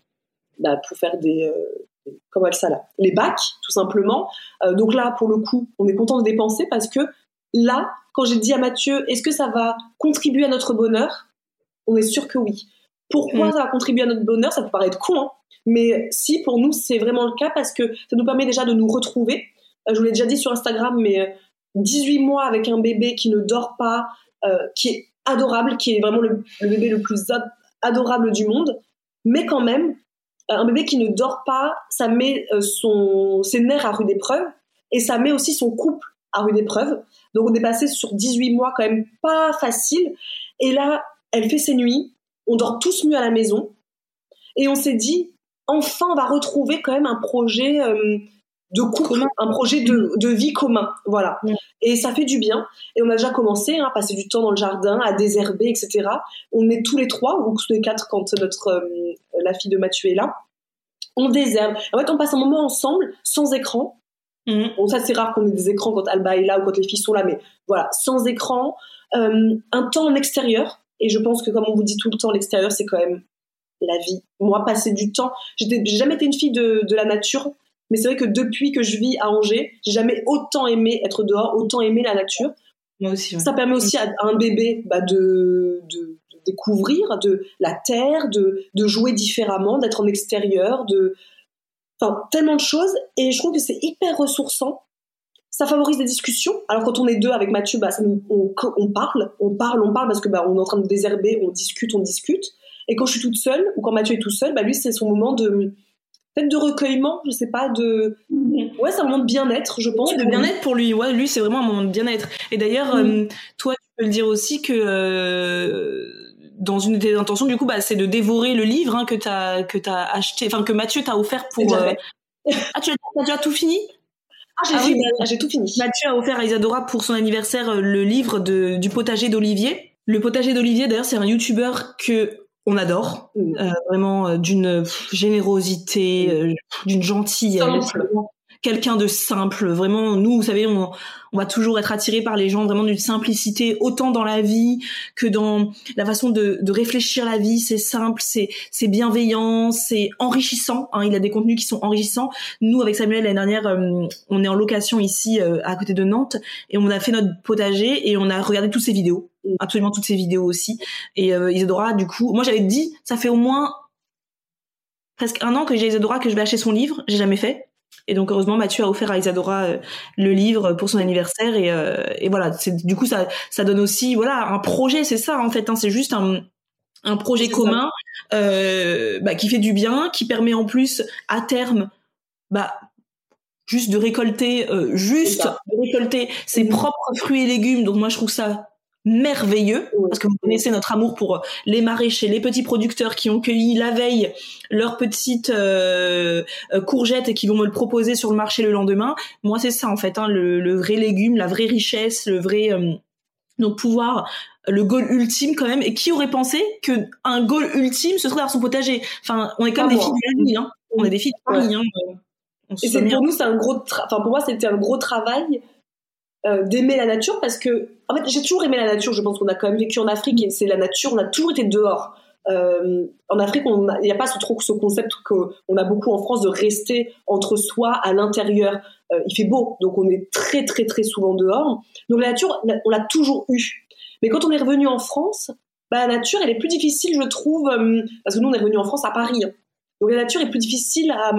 bah, pour faire des... Euh, comment elle ça là, les bacs tout simplement. Euh, donc là pour le coup on est content de dépenser parce que là quand j'ai dit à Mathieu est-ce que ça va contribuer à notre bonheur, on est sûr que oui. Pourquoi mmh. ça va contribuer à notre bonheur, ça peut paraître con hein, mais si pour nous c'est vraiment le cas parce que ça nous permet déjà de nous retrouver. Euh, je vous l'ai déjà dit sur Instagram mais euh, dix-huit mois avec un bébé qui ne dort pas, euh, qui est adorable, qui est vraiment le, le bébé le plus ad- adorable du monde, mais quand même un bébé qui ne dort pas, ça met son, ses nerfs à rude épreuve et ça met aussi son couple à rude épreuve. Donc on est passé sur dix-huit mois quand même pas facile. Et là, elle fait ses nuits, on dort tous mieux à la maison et on s'est dit, enfin on va retrouver quand même un projet euh, de couple, commun. Un projet de, de vie commun. Voilà. Mmh. Et ça fait du bien. Et on a déjà commencé hein, à passer du temps dans le jardin, à désherber, et cetera. On est tous les trois, ou tous les quatre quand notre, euh, la fille de Mathieu est là. On désherbe. En fait, on passe un moment ensemble, sans écran. Mmh. Bon, ça, c'est rare qu'on ait des écrans quand Alba est là ou quand les filles sont là, mais voilà, sans écran. Euh, un temps en extérieur. Et je pense que, comme on vous dit tout le temps, l'extérieur, c'est quand même la vie. Moi, passer du temps... J'étais, j'ai jamais été une fille de, de la nature, mais c'est vrai que depuis que je vis à Angers, j'ai jamais autant aimé être dehors, autant aimé la nature. Moi aussi. Ouais. Ça permet aussi à, à un bébé bah, de, de, de découvrir de la terre, de, de jouer différemment, d'être en extérieur, de, enfin tellement de choses. Et je trouve que c'est hyper ressourçant. Ça favorise des discussions. Alors quand on est deux avec Mathieu, bah, ça nous, on, on parle, on parle, on parle parce que bah, on est en train de désherber, on discute, on discute. Et quand je suis toute seule ou quand Mathieu est tout seul, bah lui c'est son moment de peut-être de recueillement, je sais pas, de ouais c'est un moment de bien-être, je pense. Ouais, de bien-être pour lui. Ouais, lui c'est vraiment un moment de bien-être. Et d'ailleurs, mmh. euh, toi tu peux le dire aussi que euh, dans une de tes intentions, du coup, bah, c'est de dévorer le livre hein, que t'as que t'as acheté, enfin que Mathieu t'a offert pour. Euh... Ah, tu as, t'as déjà tout fini? Ah, j'ai, ah, fini. Oui, j'ai tout fini. Mathieu a offert à Isadora pour son anniversaire le livre de du potager d'Olivier. Le potager d'Olivier, d'ailleurs, c'est un youtubeur que on adore, mmh. euh, vraiment euh, d'une générosité, mmh. euh, d'une gentillesse. Simple. Quelqu'un de simple, vraiment. Nous, vous savez, on, on va toujours être attirés par les gens vraiment d'une simplicité, autant dans la vie que dans la façon de, de réfléchir la vie. C'est simple, c'est, c'est bienveillant, c'est enrichissant. Hein, il a des contenus qui sont enrichissants. Nous, avec Samuel l'année dernière, euh, on est en location ici euh, à côté de Nantes et on a fait notre potager et on a regardé toutes ses vidéos, absolument toutes ses vidéos aussi. Et euh, Isadora, du coup, moi j'avais dit, ça fait au moins presque un an que j'ai Isadora que je vais acheter son livre, j'ai jamais fait. Et donc heureusement Mathieu a offert à Isadora euh, le livre pour son anniversaire et, euh, et voilà, c'est, du coup ça ça donne aussi voilà un projet, c'est ça en fait, hein, c'est juste un un projet c'est commun euh, bah, qui fait du bien, qui permet en plus à terme bah juste de récolter euh, juste de récolter ses mmh. propres fruits et légumes. Donc moi je trouve ça merveilleux parce que vous connaissez notre amour pour les maraîchers, les petits producteurs qui ont cueilli la veille leurs petites euh, courgettes et qui vont me le proposer sur le marché le lendemain. Moi c'est ça en fait, hein, le, le vrai légume, la vraie richesse, le vrai euh, donc pouvoir, le goal ultime quand même. Et qui aurait pensé que un goal ultime ce serait dans son potager? Enfin, on est quand même ah, des filles de la ville, hein. On est des filles de Paris. Ouais. Hein. Et c'est, pour nous c'est un gros, tra- enfin pour moi c'était un gros travail. Euh, d'aimer la nature parce que en fait j'ai toujours aimé la nature. Je pense qu'on a quand même vécu en Afrique et c'est la nature, on a toujours été dehors. Euh, en Afrique il n'y a pas ce, trop ce concept qu'on a beaucoup en France de rester entre soi à l'intérieur. Euh, il fait beau donc on est très très très souvent dehors, donc la nature on l'a toujours eu. Mais quand on est revenu en France, bah, la nature elle est plus difficile je trouve euh, parce que nous on est revenu en France à Paris, hein. Donc la nature est plus difficile à,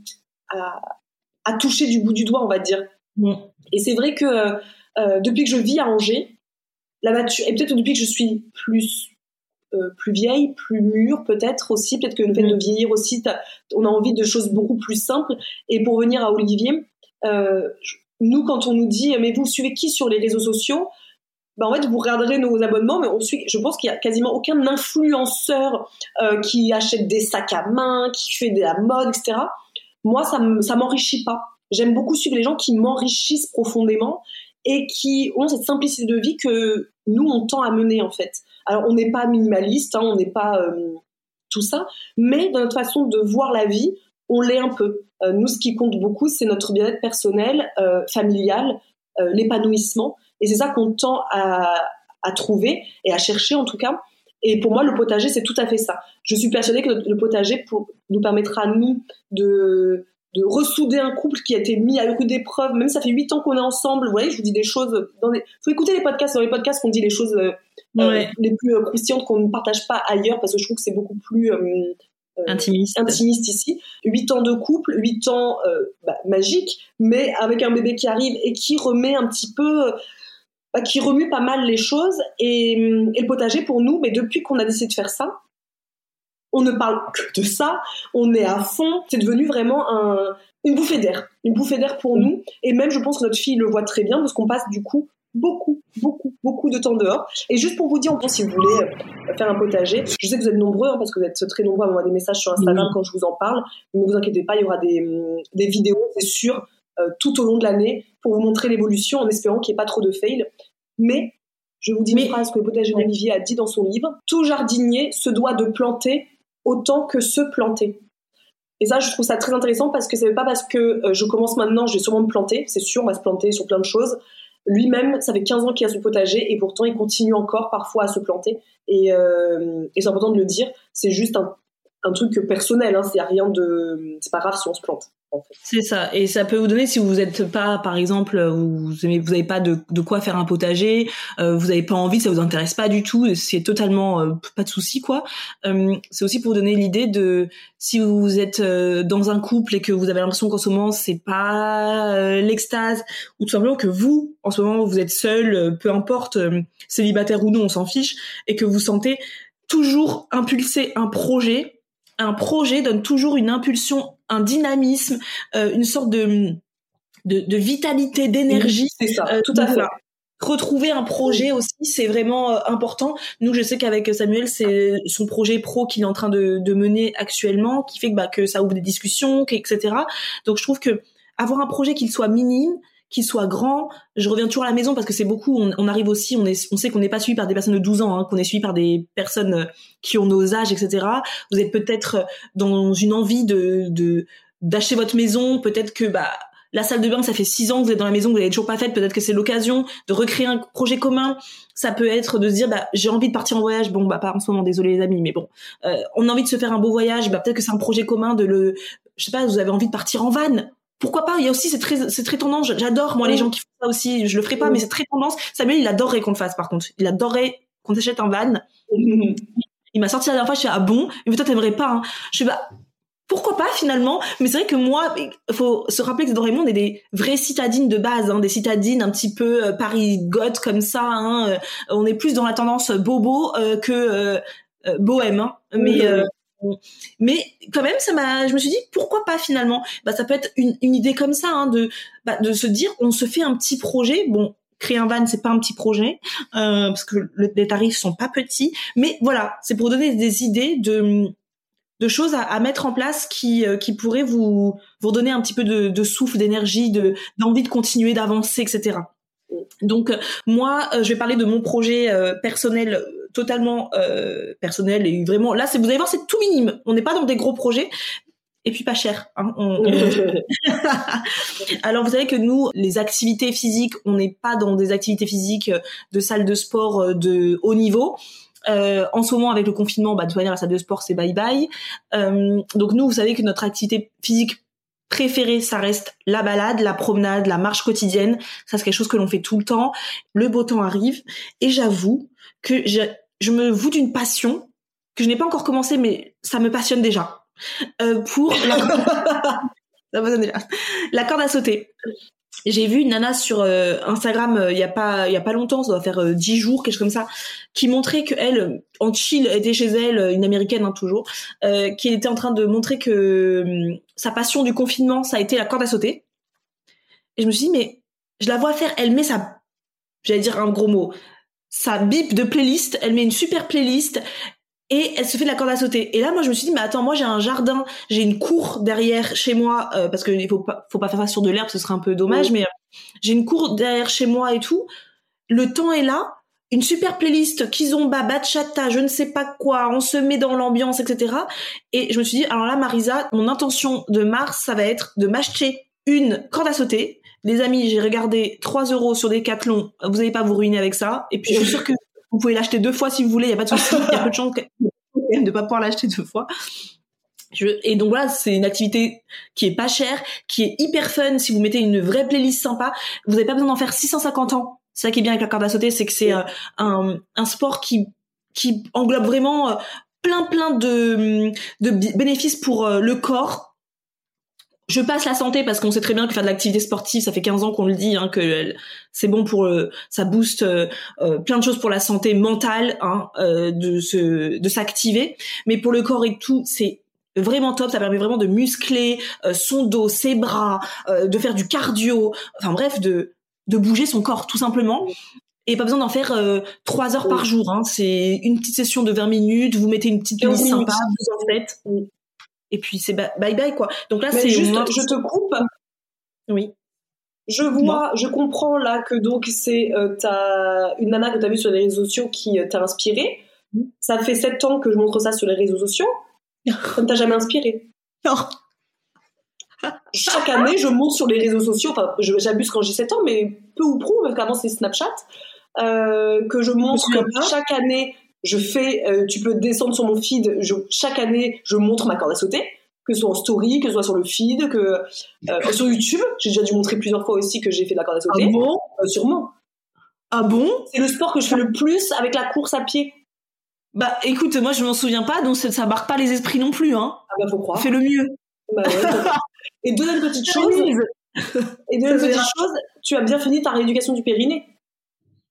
à, à toucher du bout du doigt on va dire. Mmh. Et c'est vrai que euh, depuis que je vis à Angers, la nature, et peut-être depuis que je suis plus euh, plus vieille, plus mûre peut-être aussi, peut-être que le fait mmh. de vieillir aussi, on a envie de choses beaucoup plus simples. Et pour venir à Olivier, euh, nous quand on nous dit mais vous suivez qui sur les réseaux sociaux, ben en fait vous regarderez nos abonnements, mais on suit. Je pense qu'il y a quasiment aucun influenceur euh, qui achète des sacs à main, qui fait de la mode, et cetera. Moi ça m- ça m'enrichit pas. J'aime beaucoup suivre les gens qui m'enrichissent profondément et qui ont cette simplicité de vie que nous, on tend à mener, en fait. Alors, on n'est pas minimaliste, hein, on n'est pas euh, tout ça, mais dans notre façon de voir la vie, on l'est un peu. Euh, nous, ce qui compte beaucoup, c'est notre bien-être personnel, euh, familial, euh, l'épanouissement. Et c'est ça qu'on tend à, à trouver et à chercher, en tout cas. Et pour moi, le potager, c'est tout à fait ça. Je suis persuadée que le potager pour, nous permettra, nous, de... de ressouder un couple qui a été mis à rude épreuve. Même ça fait huit ans qu'on est ensemble. Vous voyez, je vous dis des choses. Dans les... faut écouter les podcasts. Dans les podcasts, on dit les choses euh, ouais. euh, les plus euh, croustillantes qu'on ne partage pas ailleurs parce que je trouve que c'est beaucoup plus euh, euh, intimiste. intimiste ici. Huit ans de couple, huit ans euh, bah, magiques, mais avec un bébé qui arrive et qui remet un petit peu, euh, bah, qui remue pas mal les choses. Et, et le potager pour nous, mais depuis qu'on a décidé de faire ça, on ne parle que de ça, on est à fond, c'est devenu vraiment un, une bouffée d'air, une bouffée d'air pour nous, et même je pense que notre fille le voit très bien, parce qu'on passe du coup beaucoup, beaucoup, beaucoup de temps dehors. Et juste pour vous dire, en plus, si vous voulez faire un potager, je sais que vous êtes nombreux, hein, parce que vous êtes très nombreux à m'envoyer des messages sur Instagram mmh. quand je vous en parle, mais ne vous inquiétez pas, il y aura des, des vidéos, c'est sûr, euh, tout au long de l'année, pour vous montrer l'évolution, en espérant qu'il n'y ait pas trop de fails. Mais je vous dis mais... une phrase que le potager d'Olivier a dit dans son livre, « Tout jardinier se doit de planter autant que se planter ». Et ça, je trouve ça très intéressant parce que c'est pas parce que euh, je commence maintenant, je vais sûrement me planter, c'est sûr, on va se planter sur plein de choses. Lui-même, ça fait quinze ans qu'il a son potager et pourtant il continue encore parfois à se planter. Et, euh, et c'est important de le dire, c'est juste un, un truc personnel, hein, c'est rien de, c'est pas grave si on se plante. En fait. C'est ça, et ça peut vous donner, si vous êtes pas, par exemple, vous aimez, vous avez pas de, de quoi faire un potager, euh, vous avez pas envie, ça vous intéresse pas du tout, c'est totalement euh, pas de souci quoi. Euh, c'est aussi pour vous donner l'idée de, si vous êtes euh, dans un couple et que vous avez l'impression qu'en ce moment c'est pas euh, l'extase, ou tout simplement que vous, en ce moment, vous êtes seul, euh, peu importe, euh, célibataire ou non, on s'en fiche, et que vous sentez toujours impulser un projet. Un projet donne toujours une impulsion, un dynamisme, euh, une sorte de, de, de vitalité, d'énergie. C'est ça, euh, tout à fait. Voilà. retrouver un projet aussi, c'est vraiment euh, important. Nous, je sais qu'avec Samuel, c'est son projet pro qu'il est en train de, de mener actuellement, qui fait que, bah, que ça ouvre des discussions, et cetera. Donc, je trouve que avoir un projet qu'il soit minime, qu'il soit grand, je reviens toujours à la maison parce que c'est beaucoup, on, on arrive aussi, on est, on sait qu'on n'est pas suivi par des personnes de douze ans, hein, qu'on est suivi par des personnes qui ont nos âges, et cetera. Vous êtes peut-être dans une envie de, de, d'acheter votre maison, peut-être que, bah, la salle de bain, ça fait six ans que vous êtes dans la maison, que vous l'avez toujours pas faite, peut-être que c'est l'occasion de recréer un projet commun. Ça peut être de se dire, bah, j'ai envie de partir en voyage. Bon, bah, pas en ce moment, désolé les amis, mais bon, euh, on a envie de se faire un beau voyage, bah, peut-être que c'est un projet commun de le, je sais pas, vous avez envie de partir en van. Pourquoi pas? Il y a aussi, c'est très, c'est très tendance. J'adore, moi, les gens qui font ça aussi. Je le ferai pas, mais c'est très tendance. Samuel, il adorerait qu'on le fasse, par contre. Il adorerait qu'on achète un van. Il m'a sorti la dernière fois, je suis, ah bon? Mais toi, t'aimerais pas, hein. Je suis, bah, pourquoi pas finalement, mais c'est vrai que moi, il faut se rappeler que dans Raymond, on est des vraies citadines de base, hein, des citadines un petit peu euh, Paris-Goth comme ça, hein, euh, on est plus dans la tendance bobo euh, que euh, euh, bohème, hein, mais euh, mais quand même, ça m'a, je me suis dit pourquoi pas finalement, bah ça peut être une, une idée comme ça, hein, de bah, de se dire on se fait un petit projet, bon. Créer un van, c'est pas un petit projet euh, parce que le, les tarifs sont pas petits, mais voilà, c'est pour donner des idées de de choses à, à mettre en place qui euh, qui pourraient vous vous donner un petit peu de, de souffle, d'énergie, de d'envie de continuer, d'avancer, et cetera. Donc euh, moi, euh, je vais parler de mon projet euh, personnel, euh, totalement euh, personnel et vraiment là, c'est vous allez voir, c'est tout minime. On n'est pas dans des gros projets. Et puis pas cher. Hein. On, on... Alors vous savez que nous, les activités physiques, on n'est pas dans des activités physiques de salle de sport de haut niveau. Euh, en ce moment, avec le confinement, bah, de toute manière, la salle de sport, c'est bye bye. Euh, donc nous, vous savez que notre activité physique préférée, ça reste la balade, la promenade, la marche quotidienne. Ça, c'est quelque chose que l'on fait tout le temps. Le beau temps arrive. Et j'avoue que je, je me voue d'une passion que je n'ai pas encore commencé, mais ça me passionne déjà. Euh, pour la... ça me passionne déjà. La corde à sauter. J'ai vu une nana sur euh, Instagram il euh, y a pas il y a pas longtemps, ça doit faire euh, dix jours, quelque chose comme ça, qui montrait que elle en chill était chez elle, une américaine hein, toujours, euh, qui était en train de montrer que euh, sa passion du confinement, ça a été la corde à sauter. Et je me suis dit mais je la vois faire, elle met sa, j'allais dire un gros mot, sa bip de playlist, elle met une super playlist. Et elle se fait de la corde à sauter. Et là, moi, je me suis dit, mais attends, moi, j'ai un jardin, j'ai une cour derrière chez moi, euh, parce que il faut pas, faut pas faire ça sur de l'herbe, ce serait un peu dommage, oui. mais euh, j'ai une cour derrière chez moi et tout. Le temps est là, une super playlist, kizomba, bachata, je ne sais pas quoi, on se met dans l'ambiance, et cetera. Et je me suis dit, alors là, Marisa, mon intention de mars, ça va être de m'acheter une corde à sauter. Les amis, j'ai regardé trois euros sur Decathlon, vous n'allez pas vous ruiner avec ça. Et puis, je suis sûre que vous pouvez l'acheter deux fois si vous voulez, il y a pas de souci. Il y a peu de chance de ne pas pouvoir l'acheter deux fois. Je, et donc voilà, c'est une activité qui est pas chère, qui est hyper fun. Si vous mettez une vraie playlist sympa, vous n'avez pas besoin d'en faire six cent cinquante ans. C'est ça qui est bien avec la corde à sauter, c'est que c'est euh, un, un sport qui, qui englobe vraiment euh, plein plein de, de bénéfices pour euh, le corps. Je passe la santé parce qu'on sait très bien que faire de l'activité sportive, ça fait quinze ans qu'on le dit, hein, que c'est bon pour euh, ça booste euh, plein de choses pour la santé mentale, hein, euh, de se de s'activer. Mais pour le corps et tout, c'est vraiment top. Ça permet vraiment de muscler euh, son dos, ses bras, euh, de faire du cardio. Enfin bref, de de bouger son corps tout simplement. Et pas besoin d'en faire euh, trois heures par jour. Hein. C'est une petite session de vingt minutes. Vous mettez une petite playlist sympa, vous en faites. Et puis c'est bye bye quoi. Donc là mais c'est juste, moi... je te coupe. Oui. Je vois, je comprends là que donc c'est euh, t'as une nana que t'as vue sur les réseaux sociaux qui euh, t'a inspiré. Mm. Ça fait sept ans que je montre ça sur les réseaux sociaux. Ça ne t'a jamais inspiré? Non. Chaque année, je monte sur les réseaux sociaux. Enfin, je, j'abuse quand j'ai sept ans, mais peu ou prou, parce qu'avant c'est Snapchat, euh, que je montre que chaque année. Je fais, euh, tu peux descendre sur mon feed. Je, chaque année, je montre ma corde à sauter, que ce soit en story, que ce soit sur le feed, que euh, sur YouTube. J'ai déjà dû montrer plusieurs fois aussi que j'ai fait de la corde à sauter. Ah bon euh, Sûrement. Ah bon C'est le sport que je fais le plus avec la course à pied. Bah, écoute, moi je m'en souviens pas, donc ça, ça marque pas les esprits non plus, hein. Ah bah faut croire. Fais le mieux. Bah ouais. Et deuxième petite chose. Et deuxième petite chose, tu as bien fini ta rééducation du périnée.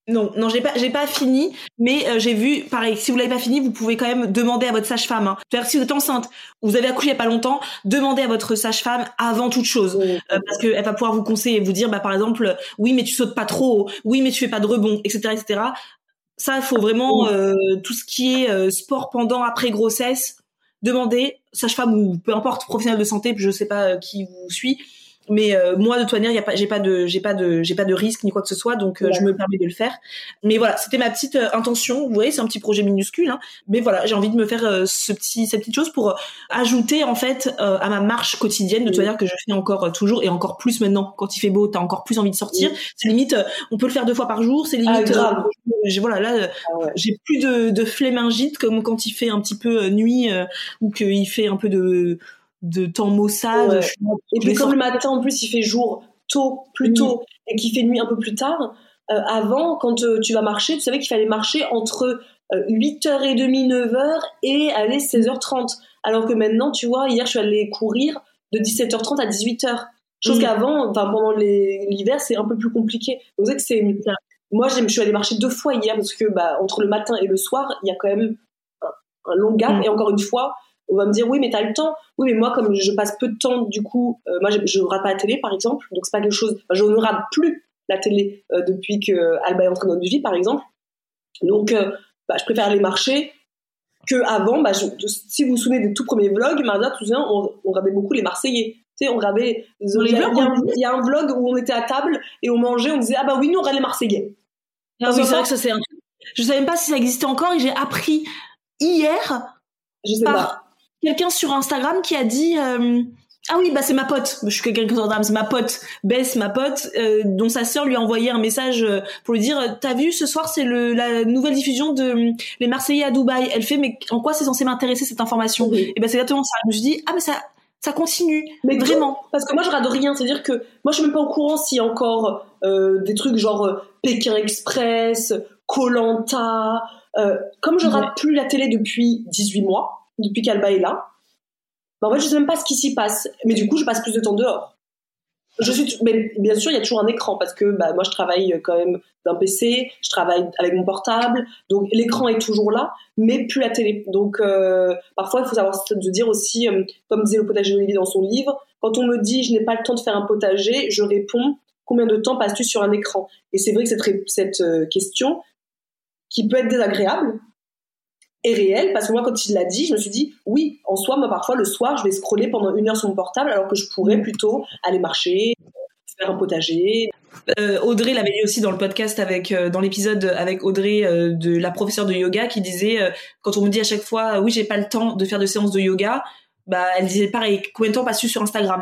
Non, non, j'ai pas, j'ai pas fini, mais euh, j'ai vu, pareil, si vous l'avez pas fini, vous pouvez quand même demander à votre sage-femme. Hein. C'est-à-dire que si vous êtes enceinte, vous avez accouché il y a pas longtemps, demandez à votre sage-femme avant toute chose, mmh. euh, parce que elle va pouvoir vous conseiller, vous dire, bah par exemple, oui, mais tu sautes pas trop, oui, mais tu fais pas de rebond, et cetera, et cetera. Ça, il faut vraiment mmh. euh, tout ce qui est euh, sport pendant, après grossesse, demandez sage-femme ou peu importe professionnel de santé, je sais pas euh, qui vous suit. Mais euh, moi de toute manière, y a pas, j'ai pas de, j'ai pas de, j'ai pas de risque ni quoi que ce soit, donc euh, ouais. je me permets de le faire. Mais voilà, c'était ma petite euh, intention. Vous voyez, c'est un petit projet minuscule, hein, mais voilà, j'ai envie de me faire euh, ce petit, cette petite chose pour euh, ajouter en fait euh, à ma marche quotidienne de toute manière que je fais encore euh, toujours et encore plus maintenant. Quand il fait beau, t'as encore plus envie de sortir. Oui. C'est limite, euh, on peut le faire deux fois par jour. C'est limite, ah, euh, j'ai, voilà, là, ah, ouais. j'ai plus de, de flémingite comme quand il fait un petit peu euh, nuit euh, ou qu'il fait un peu de de temps maussade. Ouais. Je, et puis comme le matin en plus il fait jour tôt, plus tôt, mmh. et qu'il fait nuit un peu plus tard, euh, avant quand euh, tu vas marcher, tu savais qu'il fallait marcher entre euh, huit heures trente, neuf heures et aller seize heures trente. Alors que maintenant, tu vois, hier je suis allée courir de dix-sept heures trente à dix-huit heures. Chose mmh. qu'avant, enfin pendant les, l'hiver, c'est un peu plus compliqué. Vous savez que c'est moi je suis allée marcher deux fois hier parce que bah entre le matin et le soir, il y a quand même un, un long gap mmh. et encore une fois on va me dire oui mais t'as le temps, oui mais moi comme je passe peu de temps du coup euh, moi je, je rate pas la télé par exemple, donc c'est pas quelque chose, enfin, je ne rate plus la télé euh, depuis que euh, Alba est entrée dans notre vie par exemple, donc euh, bah, je préfère aller marcher que avant. Bah, je, si vous vous souvenez des tout premiers vlogs, Mardia, tout ça, on, on regardait beaucoup les Marseillais, tu sais, on regardait il y, a, il y a un vlog où on était à table et on mangeait, on disait ah bah oui nous on regarde les Marseillais. Ah oui, c'est vrai que ça c'est un... je savais même pas si ça existait encore et j'ai appris hier je sais par... pas quelqu'un sur Instagram qui a dit euh, ah oui bah c'est ma pote, je suis quelqu'un sur Instagram, c'est ma pote Bess, ma pote euh, dont sa sœur lui a envoyé un message pour lui dire t'as vu ce soir c'est le la nouvelle diffusion de les Marseillais à Dubaï. Elle fait mais en quoi c'est censé m'intéresser cette information? Oui. Et ben c'est exactement ça. Je me suis dit ah mais ça ça continue mais vraiment tout, parce que moi je regarde rien, c'est à dire que moi je suis même pas au courant s'il y a encore euh, des trucs genre euh, Pékin Express, Koh-Lanta, euh, comme je ouais. rate plus la télé depuis dix-huit mois depuis qu'Alba est là, bah en fait je sais même pas ce qui s'y passe, mais du coup je passe plus de temps dehors. Je suis, mais bien sûr il y a toujours un écran parce que bah moi je travaille quand même d'un P C, je travaille avec mon portable, donc l'écran est toujours là, mais plus la télé. Donc euh, parfois il faut savoir se dire aussi, euh, comme disait le potager d'Olivier dans son livre, quand on me dit je n'ai pas le temps de faire un potager, je réponds combien de temps passes-tu sur un écran? Et c'est vrai que cette, cette euh, question qui peut être désagréable est réel, parce que moi quand il l'a dit je me suis dit oui, en soi moi parfois le soir je vais scroller pendant une heure sur mon portable alors que je pourrais plutôt aller marcher, faire un potager. euh, Audrey l'avait dit aussi dans le podcast avec euh, dans l'épisode avec Audrey euh, de la professeure de yoga qui disait euh, quand on me dit à chaque fois oui j'ai pas le temps de faire de séances de yoga, bah elle disait pareil, combien de temps passes-tu sur Instagram?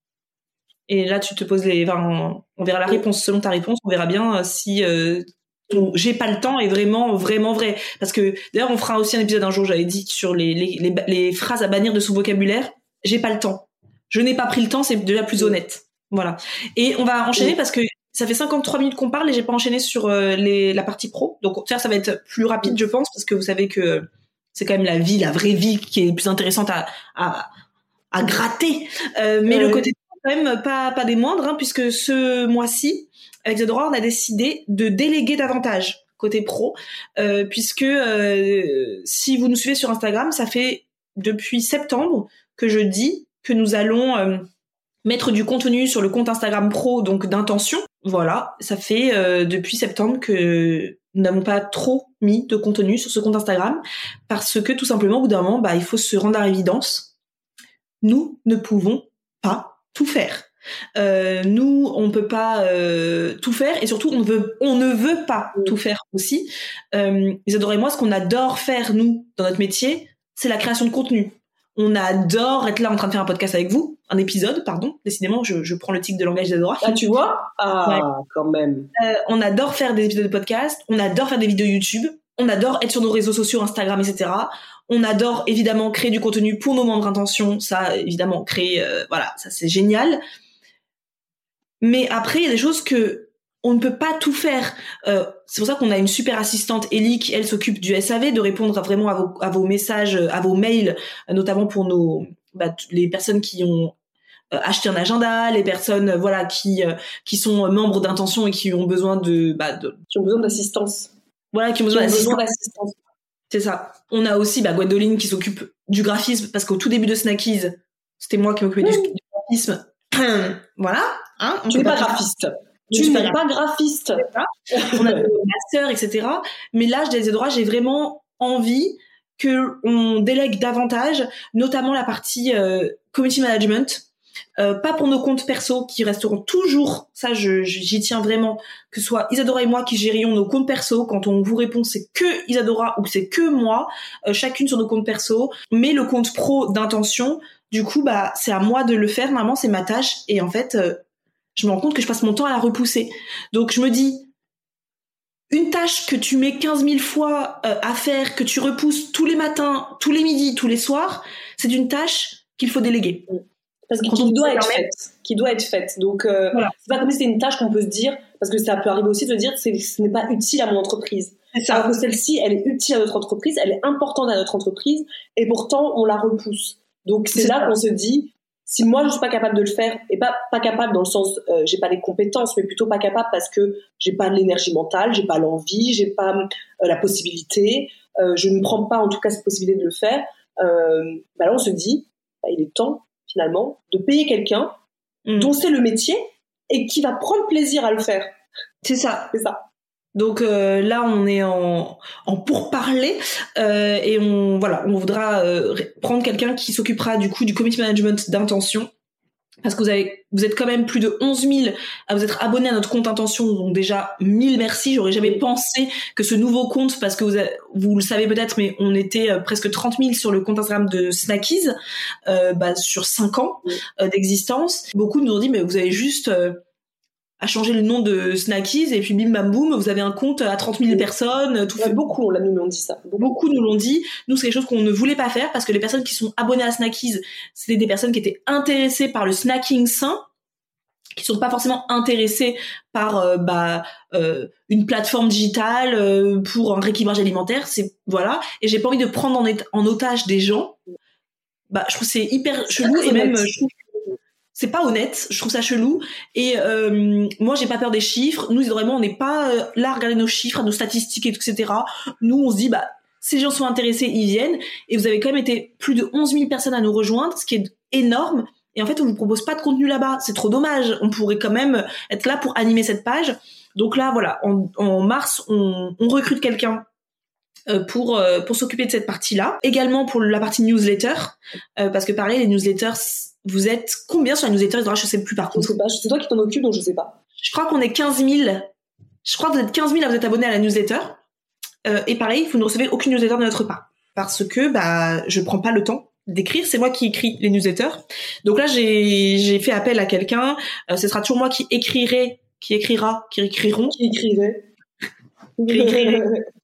Et là tu te poses les enfin, on verra la réponse selon ta réponse, on verra bien si euh, ton j'ai pas le temps est vraiment vraiment vrai, parce que d'ailleurs on fera aussi un épisode un jour, j'avais dit sur les les les, les phrases à bannir de son vocabulaire. J'ai pas le temps, je n'ai pas pris le temps, c'est déjà plus honnête, voilà. Et on va enchaîner parce que ça fait cinquante-trois minutes qu'on parle et j'ai pas enchaîné sur euh, les la partie pro, donc ça ça va être plus rapide je pense, parce que vous savez que c'est quand même la vie, la vraie vie qui est plus intéressante à à à gratter, euh, mais euh, le côté quand même pas pas des moindres, hein, puisque ce mois-ci avec Isadora, on a décidé de déléguer davantage côté pro, euh, puisque euh, si vous nous suivez sur Instagram, ça fait depuis septembre que je dis que nous allons euh, mettre du contenu sur le compte Instagram pro, donc d'intention. Voilà, ça fait euh, depuis septembre que nous n'avons pas trop mis de contenu sur ce compte Instagram, parce que tout simplement, au bout d'un moment, bah, il faut se rendre à l'évidence. Nous ne pouvons pas tout faire. Euh, nous, on peut pas euh, tout faire, et surtout, on veut, on ne veut pas tout faire aussi. Euh, Isadora et moi, ce qu'on adore faire nous dans notre métier, c'est la création de contenu. On adore être là en train de faire un podcast avec vous, un épisode, pardon. Décidément, je, je prends le tic de langage d'Isadora. Ah, tu vois ? Ah, ouais. Quand même. Euh, on adore faire des épisodes de podcast, on adore faire des vidéos YouTube, on adore être sur nos réseaux sociaux, Instagram, et cetera. On adore évidemment créer du contenu pour nos membres intention, ça évidemment créer, euh, voilà, ça c'est génial. Mais après, il y a des choses que on ne peut pas tout faire. Euh, c'est pour ça qu'on a une super assistante, Ellie, qui elle s'occupe du S A V, de répondre vraiment à vos, à vos messages, à vos mails, notamment pour nos bah, les personnes qui ont euh, acheter un agenda, les personnes euh, voilà qui euh, qui sont euh, membres d'Intention et qui ont besoin de, bah, de qui ont besoin d'assistance. Voilà, qui ont qui besoin, ont d'assistance. besoin d'assistance. C'est ça. On a aussi bah, Gwendoline qui s'occupe du graphisme parce qu'au tout début de Snackies, c'était moi qui m'occupais mmh. du, du graphisme. voilà. Hein, tu n'es pas, pas graphiste. Tu, tu n'es pas graphiste. On a des masters, et cetera. Mais là, je Isadora, j'ai vraiment envie que on délègue davantage, notamment la partie euh, community management. Euh, pas pour nos comptes perso qui resteront toujours, ça je, j'y tiens vraiment, que ce soit Isadora et moi qui gérions nos comptes perso. Quand on vous répond c'est que Isadora ou c'est que moi, euh, chacune sur nos comptes perso, mais le compte pro d'Intention, du coup bah c'est à moi de le faire, normalement c'est ma tâche, et en fait euh, je me rends compte que je passe mon temps à la repousser. Donc je me dis, une tâche que tu mets quinze mille fois euh, à faire, que tu repousses tous les matins, tous les midis, tous les soirs, c'est une tâche qu'il faut déléguer. Parce qu'il doit être faite, qui doit être faite. Donc, euh, voilà. C'est pas comme si c'était une tâche qu'on peut se dire, parce que ça peut arriver aussi de se dire que c'est, ce n'est pas utile à mon entreprise. C'est ça. Alors que celle-ci, elle est utile à notre entreprise, elle est importante à notre entreprise, et pourtant, on la repousse. Donc, c'est, c'est là ça. Qu'on se dit, si moi, je suis pas capable de le faire, et pas, pas capable dans le sens, euh, j'ai pas les compétences, mais plutôt pas capable parce que j'ai pas l'énergie mentale, j'ai pas l'envie, j'ai pas euh, la possibilité, euh, je ne prends pas, en tout cas, cette possibilité de le faire, euh, bah là, on se dit, bah, il est temps, finalement, de payer quelqu'un mmh. dont c'est le métier et qui va prendre plaisir à le faire. C'est ça. C'est ça. Donc euh, là, on est en, en pourparlers euh, et on voilà, on voudra euh, prendre quelqu'un qui s'occupera du coup du community management d'Intention. Parce que vous avez, vous êtes quand même plus de onze mille à vous être abonnés à notre compte Intention, donc déjà mille merci. J'aurais jamais pensé que ce nouveau compte, parce que vous, avez, vous le savez peut-être, mais on était euh, presque trente mille sur le compte Instagram de Snackies, euh, bah, sur cinq ans euh, d'existence. Beaucoup nous ont dit, mais vous avez juste euh, à changer le nom de Snackies et puis bim bam boum, vous avez un compte à trente mille personnes. Tout ouais, fait. Beaucoup, on l'a, nous l'ont dit ça. Beaucoup. beaucoup nous l'ont dit. Nous, c'est quelque chose qu'on ne voulait pas faire parce que les personnes qui sont abonnées à Snackies, c'était des personnes qui étaient intéressées par le snacking sain, qui sont pas forcément intéressées par euh, bah euh, une plateforme digitale euh, pour un rééquilibrage alimentaire. C'est voilà. Et j'ai pas envie de prendre en, éta- en otage des gens. Bah, je trouve que c'est hyper c'est chelou et même je trouve c'est pas honnête, je trouve ça chelou. Et euh, moi, j'ai pas peur des chiffres. Nous, vraiment, on n'est pas euh, là à regarder nos chiffres, nos statistiques, et cetera. Nous, on se dit, bah, si les gens sont intéressés, ils viennent. Et vous avez quand même été plus de onze mille personnes à nous rejoindre, ce qui est énorme. Et en fait, on vous propose pas de contenu là-bas. C'est trop dommage. On pourrait quand même être là pour animer cette page. Donc là, voilà, en, en mars, on, on recrute quelqu'un euh, pour euh, pour s'occuper de cette partie-là. Également pour la partie newsletter, euh, parce que pareil, les newsletters, vous êtes combien sur la newsletter? Je sais plus par contre. Je sais pas, c'est toi qui t'en occupes, donc je sais pas. Je crois qu'on est quinze mille. Je crois que vous êtes quinze mille à vous être abonnés à la newsletter. Euh, et pareil, vous ne recevez aucune newsletter de notre part. Parce que, bah, je prends pas le temps d'écrire. C'est moi qui écris les newsletters. Donc là, j'ai, j'ai fait appel à quelqu'un. Euh, ce sera toujours moi qui écrirai, qui écrira, qui écriront. Qui écrivait. Qui écrirait.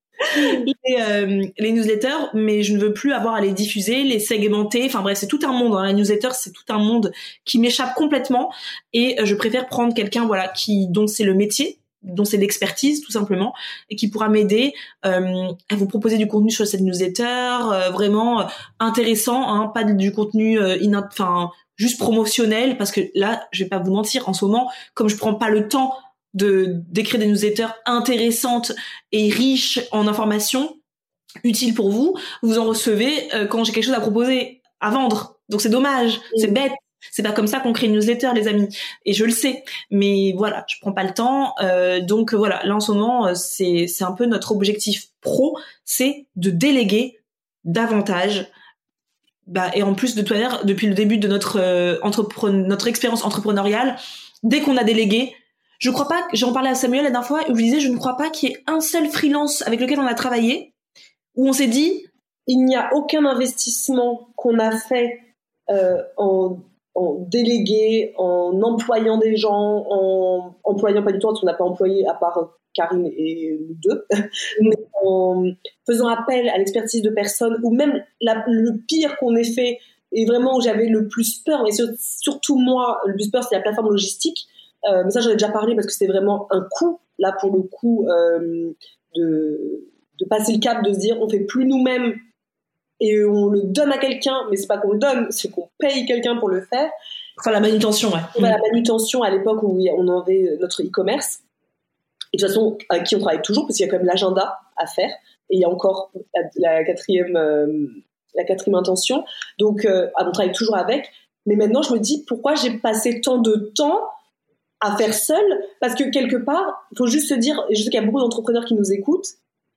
Les, euh, les newsletters, mais je ne veux plus avoir à les diffuser, les segmenter, enfin bref, c'est tout un monde, hein. La newsletter, c'est tout un monde qui m'échappe complètement, et euh, je préfère prendre quelqu'un, voilà, qui, dont c'est le métier, dont c'est l'expertise, tout simplement, et qui pourra m'aider euh, à vous proposer du contenu sur cette newsletter, euh, vraiment euh, intéressant, hein, pas du contenu euh, in, enfin, juste promotionnel, parce que là, je vais pas vous mentir, en ce moment, comme je prends pas le temps de d'écrire des newsletters intéressantes et riches en informations utiles pour vous, vous en recevez euh, quand j'ai quelque chose à proposer, à vendre. Donc c'est dommage, mmh. c'est bête. C'est pas comme ça qu'on crée une newsletter, les amis. Et je le sais, mais voilà, je prends pas le temps. Euh, donc voilà, là en ce moment, c'est c'est un peu notre objectif pro, c'est de déléguer davantage. Bah et en plus de toute manière, depuis le début de notre euh, entrepre- notre expérience entrepreneuriale, dès qu'on a délégué, je crois pas, j'en parlais à Samuel la dernière fois, où je disais, je ne crois pas qu'il y ait un seul freelance avec lequel on a travaillé, où on s'est dit, il n'y a aucun investissement qu'on a fait euh, en, en délégué, en employant des gens, en employant pas du tout, parce qu'on n'a pas employé à part Karine et nous deux, mais en faisant appel à l'expertise de personnes, ou même la, le pire qu'on ait fait, et vraiment où j'avais le plus peur, mais sur, surtout moi, le plus peur, c'est la plateforme logistique. Euh, mais ça, j'en ai déjà parlé parce que c'est vraiment un coût, là, pour le coup, euh, de, de passer le cap, de se dire, on fait plus nous-mêmes et on le donne à quelqu'un, mais c'est pas qu'on le donne, c'est qu'on paye quelqu'un pour le faire. Enfin, la manutention, ouais. On a la manutention à l'époque où on avait notre e-commerce. Et de toute façon, avec qui on travaille toujours, parce qu'il y a quand même l'agenda à faire. Et il y a encore la, la quatrième, euh, la quatrième intention. Donc, euh, on travaille toujours avec. Mais maintenant, je me dis, pourquoi j'ai passé tant de temps à faire seul? Parce que quelque part, il faut juste se dire, et je sais qu'il y a beaucoup d'entrepreneurs qui nous écoutent,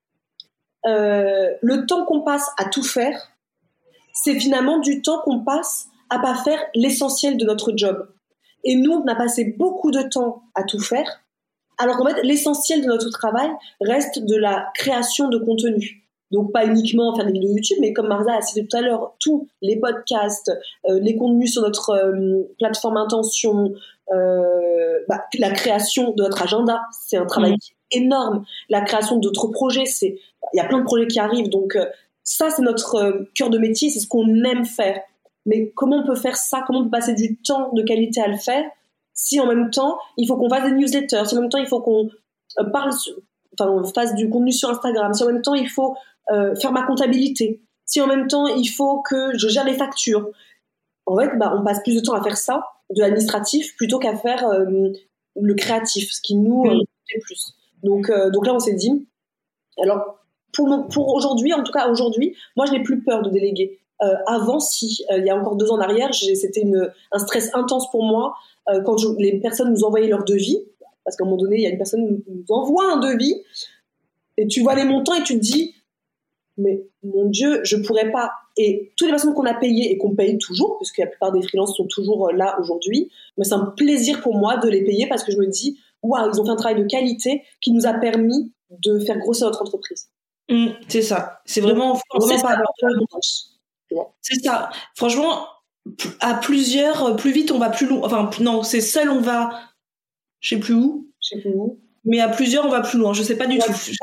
euh, le temps qu'on passe à tout faire, c'est finalement du temps qu'on passe à pas faire l'essentiel de notre job. Et nous, on a passé beaucoup de temps à tout faire, alors qu'en fait, l'essentiel de notre travail reste de la création de contenu. Donc, pas uniquement faire des vidéos YouTube, mais comme Marza a cité tout à l'heure, tous les podcasts, euh, les contenus sur notre euh, plateforme Intention, euh, bah, la création de notre agenda, c'est un travail mmh. énorme. La création d'autres projets, c'est, il y a plein de projets qui arrivent, donc euh, ça, c'est notre euh, cœur de métier, c'est ce qu'on aime faire. Mais comment on peut faire ça? Comment on peut passer du temps de qualité à le faire si en même temps, il faut qu'on fasse des newsletters, si en même temps, il faut qu'on euh, parle, sur, enfin, on fasse du contenu sur Instagram, si en même temps, il faut euh, faire ma comptabilité, si en même temps, il faut que je gère les factures. En fait, bah, on passe plus de temps à faire ça, de l'administratif, plutôt qu'à faire euh, le créatif, ce qui nous euh, plaît plus. Donc, euh, donc là, on s'est dit, alors, pour, pour aujourd'hui, en tout cas aujourd'hui, moi, je n'ai plus peur de déléguer. Euh, avant, si, euh, il y a encore deux ans en arrière, j'ai, c'était une, un stress intense pour moi euh, quand je, les personnes nous envoyaient leur devis, parce qu'à un moment donné, il y a une personne qui nous envoie un devis, et tu vois les montants et tu te dis, mais mon Dieu, je pourrais pas. Et toutes les personnes qu'on a payées et qu'on paye toujours, parce que la plupart des freelances sont toujours là aujourd'hui, mais c'est un plaisir pour moi de les payer parce que je me dis, waouh, ils ont fait un travail de qualité qui nous a permis de faire grossir notre entreprise. Mmh, c'est ça. C'est vraiment, Donc, vraiment c'est pas ça. C'est ça. Franchement, à plusieurs, plus vite on va plus loin. Enfin, non, c'est seul on va, je sais plus où. Je sais plus où. Mais à plusieurs on va plus loin. Je sais pas du ouais. tout. Je,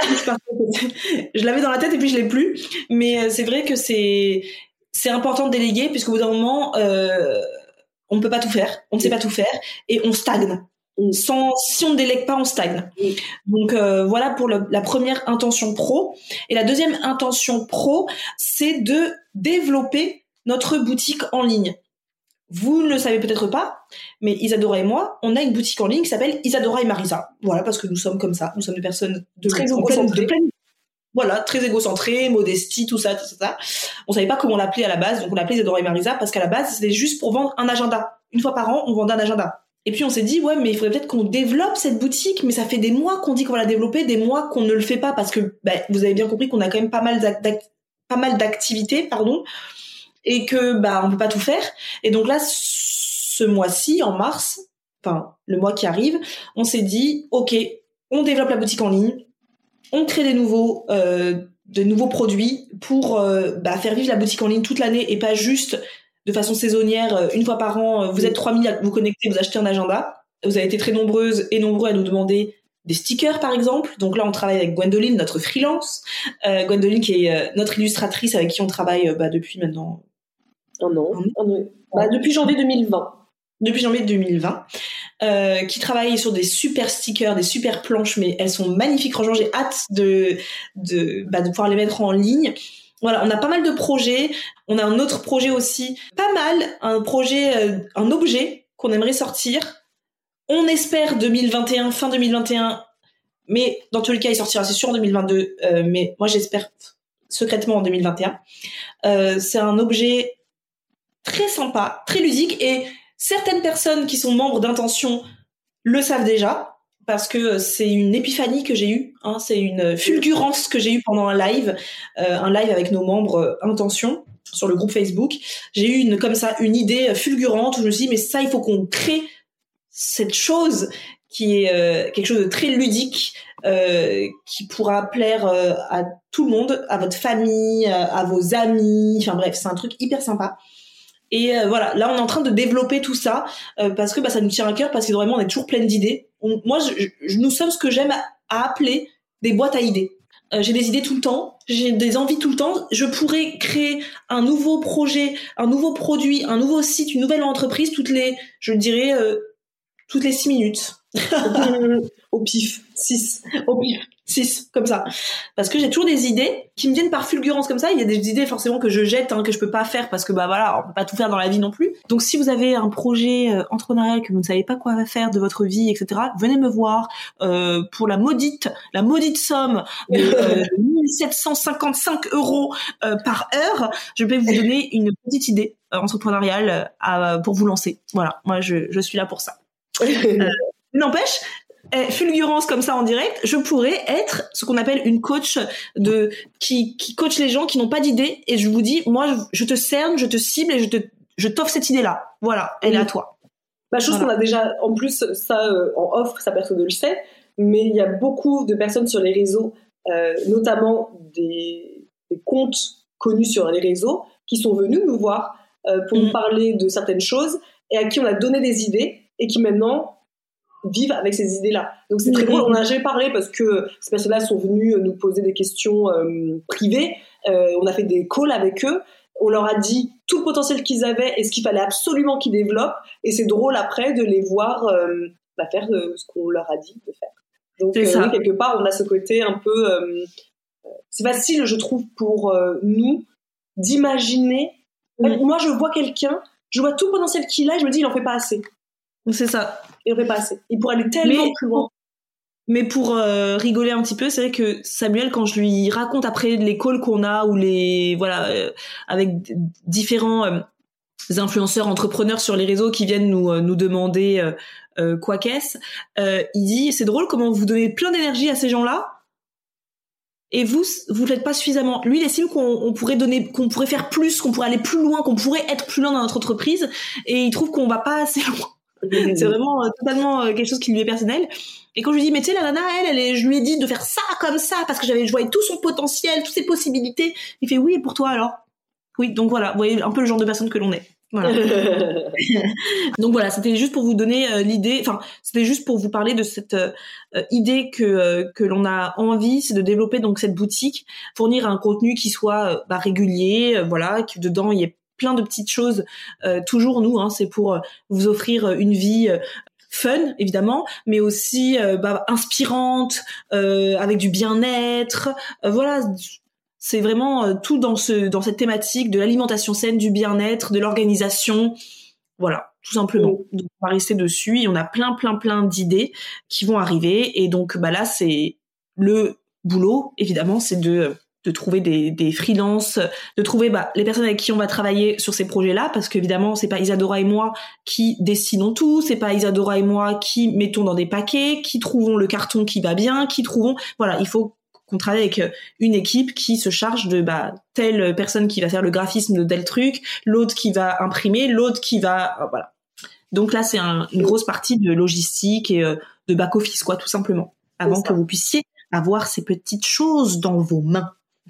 je, je l'avais dans la tête et puis je l'ai plus. Mais c'est vrai que c'est c'est important de déléguer puisqu'au bout d'un moment, euh, on ne peut pas tout faire. On ne sait pas tout faire et on stagne. Sans, si on ne délègue pas, on stagne. Oui. Donc euh, voilà pour le, la première intention pro. Et la deuxième intention pro, c'est de développer notre boutique en ligne. Vous ne le savez peut-être pas, mais Isadora et moi, on a une boutique en ligne qui s'appelle Isadora et Marisa. Voilà, parce que nous sommes comme ça. Nous sommes des personnes de très égocentrées. Voilà, très égocentrées, modestie, tout ça, tout ça. On savait pas comment l'appeler à la base, donc on l'appelait Isadora et Marisa parce qu'à la base, c'était juste pour vendre un agenda. Une fois par an, on vendait un agenda. Et puis on s'est dit, ouais, mais il faudrait peut-être qu'on développe cette boutique, mais ça fait des mois qu'on dit qu'on va la développer, des mois qu'on ne le fait pas, parce que bah, vous avez bien compris qu'on a quand même pas mal, d'act- pas mal d'activités, pardon, et que bah on peut pas tout faire. Et donc là, ce mois-ci, en mars, enfin le mois qui arrive, on s'est dit, ok, on développe la boutique en ligne, on crée des nouveaux, euh, de nouveaux produits pour euh, bah, faire vivre la boutique en ligne toute l'année et pas juste de façon saisonnière, une fois par an, vous êtes trois mille à vous connecter, vous achetez un agenda. Vous avez été très nombreuses et nombreux à nous demander des stickers, par exemple. Donc là, on travaille avec Gwendoline, notre freelance. Euh, Gwendoline, qui est euh, notre illustratrice avec qui on travaille euh, bah, depuis maintenant... Un an. Un an. Bah, depuis janvier deux mille vingt. Depuis janvier deux mille vingt. Euh, qui travaille sur des super stickers, des super planches, mais elles sont magnifiques. Franchement, j'ai hâte de, de, bah, de pouvoir les mettre en ligne. Voilà, on a pas mal de projets. On a un autre projet aussi, pas mal, un projet, euh, un objet qu'on aimerait sortir. On espère deux mille vingt et un, fin deux mille vingt et un, mais dans tous les cas, il sortira, c'est sûr, en deux mille vingt-deux. Euh, mais moi, j'espère secrètement en deux mille vingt et un. Euh, c'est un objet très sympa, très ludique, et certaines personnes qui sont membres d'Intention le savent déjà. Parce que c'est une épiphanie que j'ai eue, hein, c'est une fulgurance que j'ai eue pendant un live, euh, un live avec nos membres euh, Intention sur le groupe Facebook. J'ai eu une comme ça une idée fulgurante où je me suis dit mais ça il faut qu'on crée cette chose qui est euh, quelque chose de très ludique, euh, qui pourra plaire euh, à tout le monde, à votre famille, à, à vos amis, enfin bref c'est un truc hyper sympa. Et euh, voilà, là on est en train de développer tout ça euh, parce que bah, ça nous tient à cœur, parce que vraiment on est toujours plein d'idées. On, moi, je, je, nous sommes ce que j'aime à, à appeler des boîtes à idées. Euh, j'ai des idées tout le temps, j'ai des envies tout le temps. Je pourrais créer un nouveau projet, un nouveau produit, un nouveau site, une nouvelle entreprise toutes les, je dirais, euh, toutes les six minutes. Au pif, six. Au pif. six, comme ça. Parce que j'ai toujours des idées qui me viennent par fulgurance comme ça. Il y a des idées forcément que je jette, hein, que je peux pas faire parce que bah voilà, on peut pas tout faire dans la vie non plus. Donc si vous avez un projet euh, entrepreneurial que vous ne savez pas quoi faire de votre vie, et cetera, venez me voir euh, pour la maudite, la maudite somme de euh, mille sept cent cinquante-cinq euros euh, par heure. Je vais vous donner une petite idée euh, entrepreneuriale euh, pour vous lancer. Voilà, moi je, je suis là pour ça. euh, N'empêche. Eh, fulgurance comme ça en direct, je pourrais être ce qu'on appelle une coach de qui qui coach les gens qui n'ont pas d'idée et je vous dis moi je, je te cerne, je te cible et je te je t'offre cette idée là. Voilà, elle oui. est à toi. Bah chose voilà. qu'on a déjà en plus ça euh, en off, ça personne ne le sait, mais il y a beaucoup de personnes sur les réseaux, euh, notamment des, des comptes connus sur les réseaux qui sont venus nous voir euh, pour mmh. nous parler de certaines choses et à qui on a donné des idées et qui maintenant vivent avec ces idées-là. Donc c'est très drôle, on en a jamais parlé parce que ces personnes-là sont venues nous poser des questions euh, privées, euh, on a fait des calls avec eux, on leur a dit tout le potentiel qu'ils avaient et ce qu'il fallait absolument qu'ils développent et c'est drôle après de les voir euh, bah, faire euh, ce qu'on leur a dit de faire. Donc euh, oui, quelque part on a ce côté un peu... Euh, c'est facile je trouve pour euh, nous d'imaginer, mmh. en fait, moi je vois quelqu'un, je vois tout le potentiel qu'il a et je me dis il en fait pas assez. C'est ça. Il aurait pas assez. Il pourrait aller tellement mais, plus loin. Mais pour euh, rigoler un petit peu, c'est vrai que Samuel, quand je lui raconte après les calls qu'on a ou les voilà euh, avec d- différents euh, influenceurs, entrepreneurs sur les réseaux qui viennent nous euh, nous demander euh, euh, quoi qu'est-ce, euh, il dit c'est drôle comment vous donnez plein d'énergie à ces gens-là. Et vous, vous faites pas suffisamment. Lui, il estime qu'on on pourrait donner, qu'on pourrait faire plus, qu'on pourrait aller plus loin, qu'on pourrait être plus loin dans notre entreprise, et il trouve qu'on va pas assez loin. C'est vraiment euh, totalement euh, quelque chose qui lui est personnel. Et quand je lui dis mais tu sais la nana elle, elle est, je lui ai dit de faire ça comme ça parce que j'avais je voyais tout son potentiel, toutes ses possibilités. Il fait oui et pour toi alors. Oui donc voilà, vous voyez un peu le genre de personne que l'on est. Voilà. Donc voilà, c'était juste pour vous donner euh, l'idée. Enfin c'était juste pour vous parler de cette euh, idée que euh, que l'on a envie, c'est de développer donc cette boutique, fournir un contenu qui soit euh, bah, régulier, euh, voilà, que dedans il y ait plein de petites choses, euh, toujours nous, hein, c'est pour euh, vous offrir une vie euh, fun évidemment, mais aussi euh, bah, inspirante, euh, avec du bien-être, euh, voilà, c'est vraiment euh, tout dans ce dans cette thématique de l'alimentation saine, du bien-être, de l'organisation, voilà, tout simplement. Donc on va rester dessus et on a plein plein plein d'idées qui vont arriver et donc bah là c'est le boulot évidemment, c'est de de trouver des, des freelances, de trouver bah, les personnes avec qui on va travailler sur ces projets-là, parce qu'évidemment, c'est pas Isadora et moi qui dessinons tout, c'est pas Isadora et moi qui mettons dans des paquets, qui trouvons le carton qui va bien, qui trouvons... Voilà, il faut qu'on travaille avec une équipe qui se charge de bah, telle personne qui va faire le graphisme de tel truc, l'autre qui va imprimer, l'autre qui va... Voilà. Donc là, c'est un, une grosse partie de logistique et euh, de back-office, quoi, tout simplement, avant que vous puissiez avoir ces petites choses dans vos mains.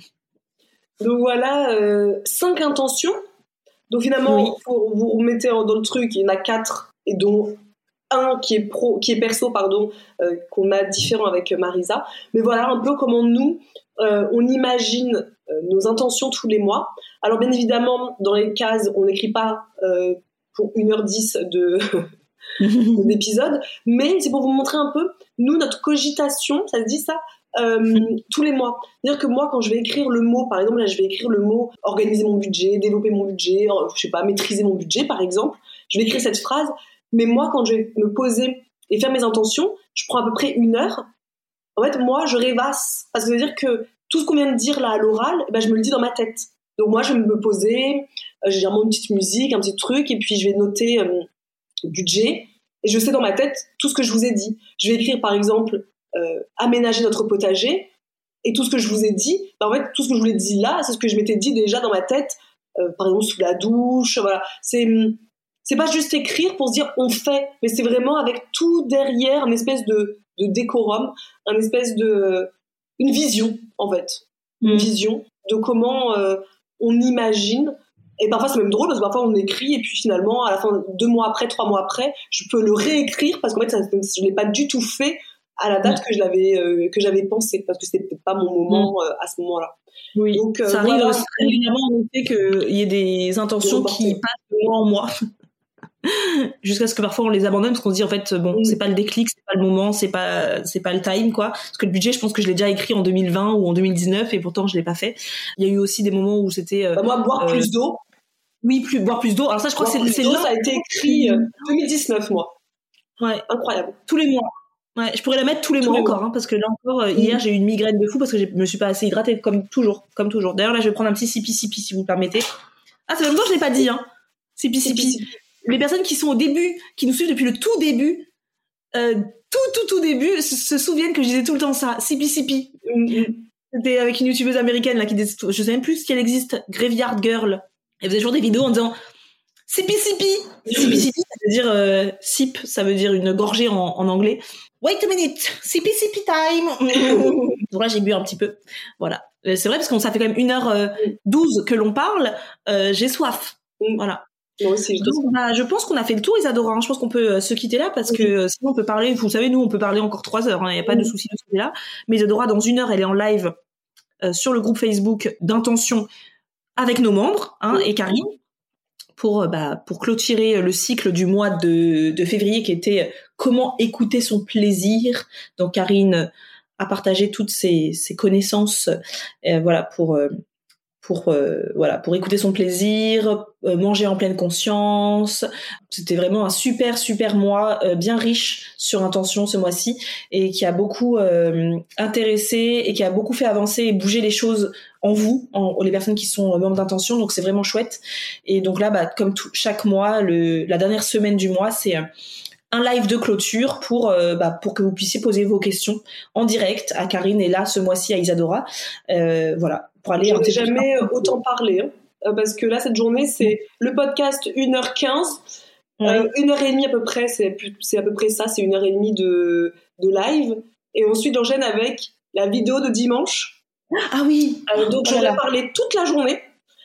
Donc voilà, euh, cinq intentions. Donc finalement, oui. Pour vous remettez dans le truc, il y en a quatre, et dont un qui est pro, qui est perso, pardon, euh, qu'on a différent avec Marisa. Mais voilà un peu comment nous, euh, on imagine euh, nos intentions tous les mois. Alors bien évidemment, dans les cases, on n'écrit pas euh, pour une heure dix de d'épisode, mais c'est pour vous montrer un peu, nous, notre cogitation, ça se dit ça Euh, tous les mois. C'est-à-dire que moi, quand je vais écrire le mot, par exemple, là, je vais écrire le mot organiser mon budget, développer mon budget, je sais pas, maîtriser mon budget, par exemple. Je vais écrire cette phrase. Mais moi, quand je vais me poser et faire mes intentions, je prends à peu près une heure. En fait, moi, je rêvasse. Parce que ça veut dire que tout ce qu'on vient de dire là à l'oral, eh ben, je me le dis dans ma tête. Donc moi, je vais me poser, euh, j'ai vraiment une petite musique, un petit truc, et puis je vais noter euh, budget. Et je sais dans ma tête tout ce que je vous ai dit. Je vais écrire, par exemple, Euh, aménager notre potager, et tout ce que je vous ai dit, bah en fait tout ce que je vous ai dit là, c'est ce que je m'étais dit déjà dans ma tête, euh, par exemple sous la douche, voilà. C'est c'est pas juste écrire pour se dire on fait, mais c'est vraiment avec tout derrière, une espèce de de décorum, une espèce de une vision en fait, mmh. une vision de comment euh, on imagine. Et parfois c'est même drôle parce que parfois on écrit et puis finalement à la fin, deux mois après, trois mois après, je peux le réécrire parce qu'en fait ça, je l'ai pas du tout fait à la date mmh. que je l'avais euh, que j'avais pensé, parce que c'était peut-être pas mon moment mmh. euh, à ce moment-là. Oui. Donc euh, ça arrive voilà. Évidemment en effet qu'il y ait des intentions qui passent de mois en mois. jusqu'à ce que parfois on les abandonne parce qu'on se dit en fait bon, c'est pas le déclic, c'est pas le moment, c'est pas c'est pas le time quoi. Parce que le budget, je pense que je l'ai déjà écrit en deux mille vingt ou en deux mille dix-neuf et pourtant je l'ai pas fait. Il y a eu aussi des moments où c'était euh, bah moi boire euh, plus d'eau. Oui, plus boire plus d'eau. Alors ça, je crois boire que c'est c'est là. Ça a été écrit euh, deux mille dix-neuf, moi. Ouais, incroyable. Tous les mois. Ouais, je pourrais la mettre tous les tous mois les encore, hein, parce que là encore, euh, mmh. hier j'ai eu une migraine de fou parce que je me suis pas assez hydratée, comme toujours, comme toujours. D'ailleurs là, je vais prendre un petit sipi sipi si vous le permettez. Ah, c'est même temps je l'ai pas dit, hein. Sipi sipi. Les personnes qui sont au début, qui nous suivent depuis le tout début, euh, tout tout tout début, se, se souviennent que je disais tout le temps ça, sipi sipi. Mmh. C'était avec une youtubeuse américaine là qui disait, je sais même plus si elle existe, Graveyard Girl. Elle faisait toujours des vidéos en disant sipi sipi. Sipi sipi, ça veut dire euh, sip, ça veut dire une gorgée en, en anglais. Wait a minute, sipi sipi time. Donc là j'ai bu un petit peu, voilà. C'est vrai parce qu'on ça fait quand même une heure douze que l'on parle. Euh, j'ai soif, voilà. Moi aussi, je, Donc, bah, je pense qu'on a fait le tour, Isadora. Hein. Je pense qu'on peut euh, se quitter là parce oui. que euh, sinon on peut parler. Vous savez, nous on peut parler encore trois heures. Il hein, n'y a pas oui. de souci de ce côté-là. Mais Isadora, dans une heure, elle est en live euh, sur le groupe Facebook d'Intention avec nos membres hein, oui. et Karine pour euh, bah pour clôturer le cycle du mois de de février qui était comment écouter son plaisir. Donc Karine a partagé toutes ses ses connaissances euh, voilà pour euh, pour euh, voilà pour écouter son plaisir, euh, manger en pleine conscience. C'était vraiment un super super mois euh, bien riche sur Intention ce mois-ci et qui a beaucoup euh, intéressé et qui a beaucoup fait avancer et bouger les choses en vous, en, les personnes qui sont membres d'Intention. Donc c'est vraiment chouette. Et donc là bah comme tout, chaque mois, le la dernière semaine du mois, c'est un live de clôture pour euh, bah pour que vous puissiez poser vos questions en direct à Karine et là ce mois-ci à Isadora. Euh, voilà. Pour aller je n'ai jamais autant parlé hein, parce que là cette journée c'est le podcast une heure quinze oui. euh, une heure et demie à peu près c'est, c'est à peu près ça c'est une heure et demie de, de live et ensuite j'enchaîne avec la vidéo de dimanche ah oui euh, donc j'aurais parlé toute la journée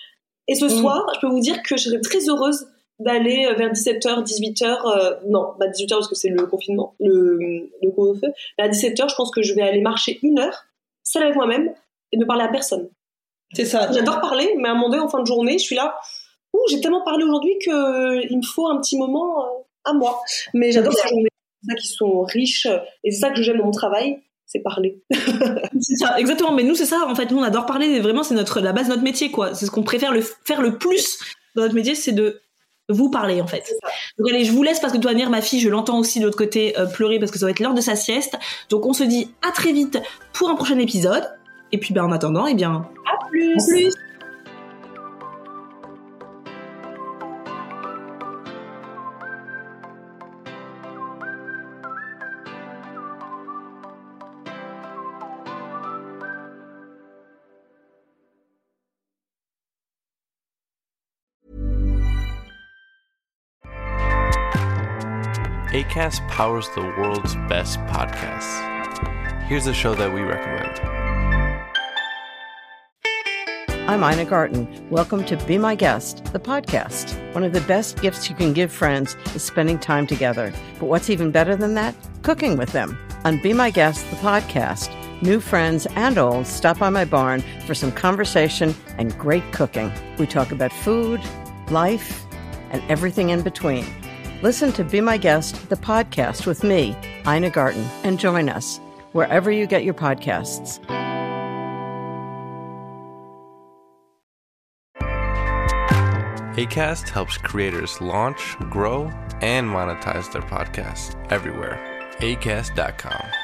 et ce mmh. soir je peux vous dire que je serais très heureuse d'aller vers dix-sept heures, dix-huit heures euh, non, pas dix-huit heures parce que c'est le confinement le, le couvre-feu à dix-sept heures je pense que je vais aller marcher une heure seule avec moi-même et ne parler à personne. C'est ça. J'adore parler, mais à un moment donné, en fin de journée, je suis là. Ouh, j'ai tellement parlé aujourd'hui que il me faut un petit moment euh, à moi. Mais j'adore ces journées, c'est ça qui sont riches, et c'est ça que j'aime dans mon travail, c'est parler. C'est ça, exactement. Mais nous, c'est ça. En fait, nous, on adore parler. Vraiment, c'est notre la base de notre métier, quoi. C'est ce qu'on préfère le faire le plus dans notre métier, c'est de vous parler, en fait. Donc allez, je vous laisse parce que toi, Nir, ma fille, je l'entends aussi de l'autre côté euh, pleurer parce que ça va être l'heure de sa sieste. Donc on se dit à très vite pour un prochain épisode. Et puis, ben, en attendant, eh bien, à plus. À plus. Acast powers the world's best podcasts. Here's a show that we recommend. I'm Ina Garten. Welcome to Be My Guest, the podcast. One of the best gifts you can give friends is spending time together. But what's even better than that? Cooking with them. On Be My Guest, the podcast, new friends and old stop by my barn for some conversation and great cooking. We talk about food, life, and everything in between. Listen to Be My Guest, the podcast with me, Ina Garten, and join us wherever you get your podcasts. Acast helps creators launch, grow, and monetize their podcasts everywhere. acast dot com.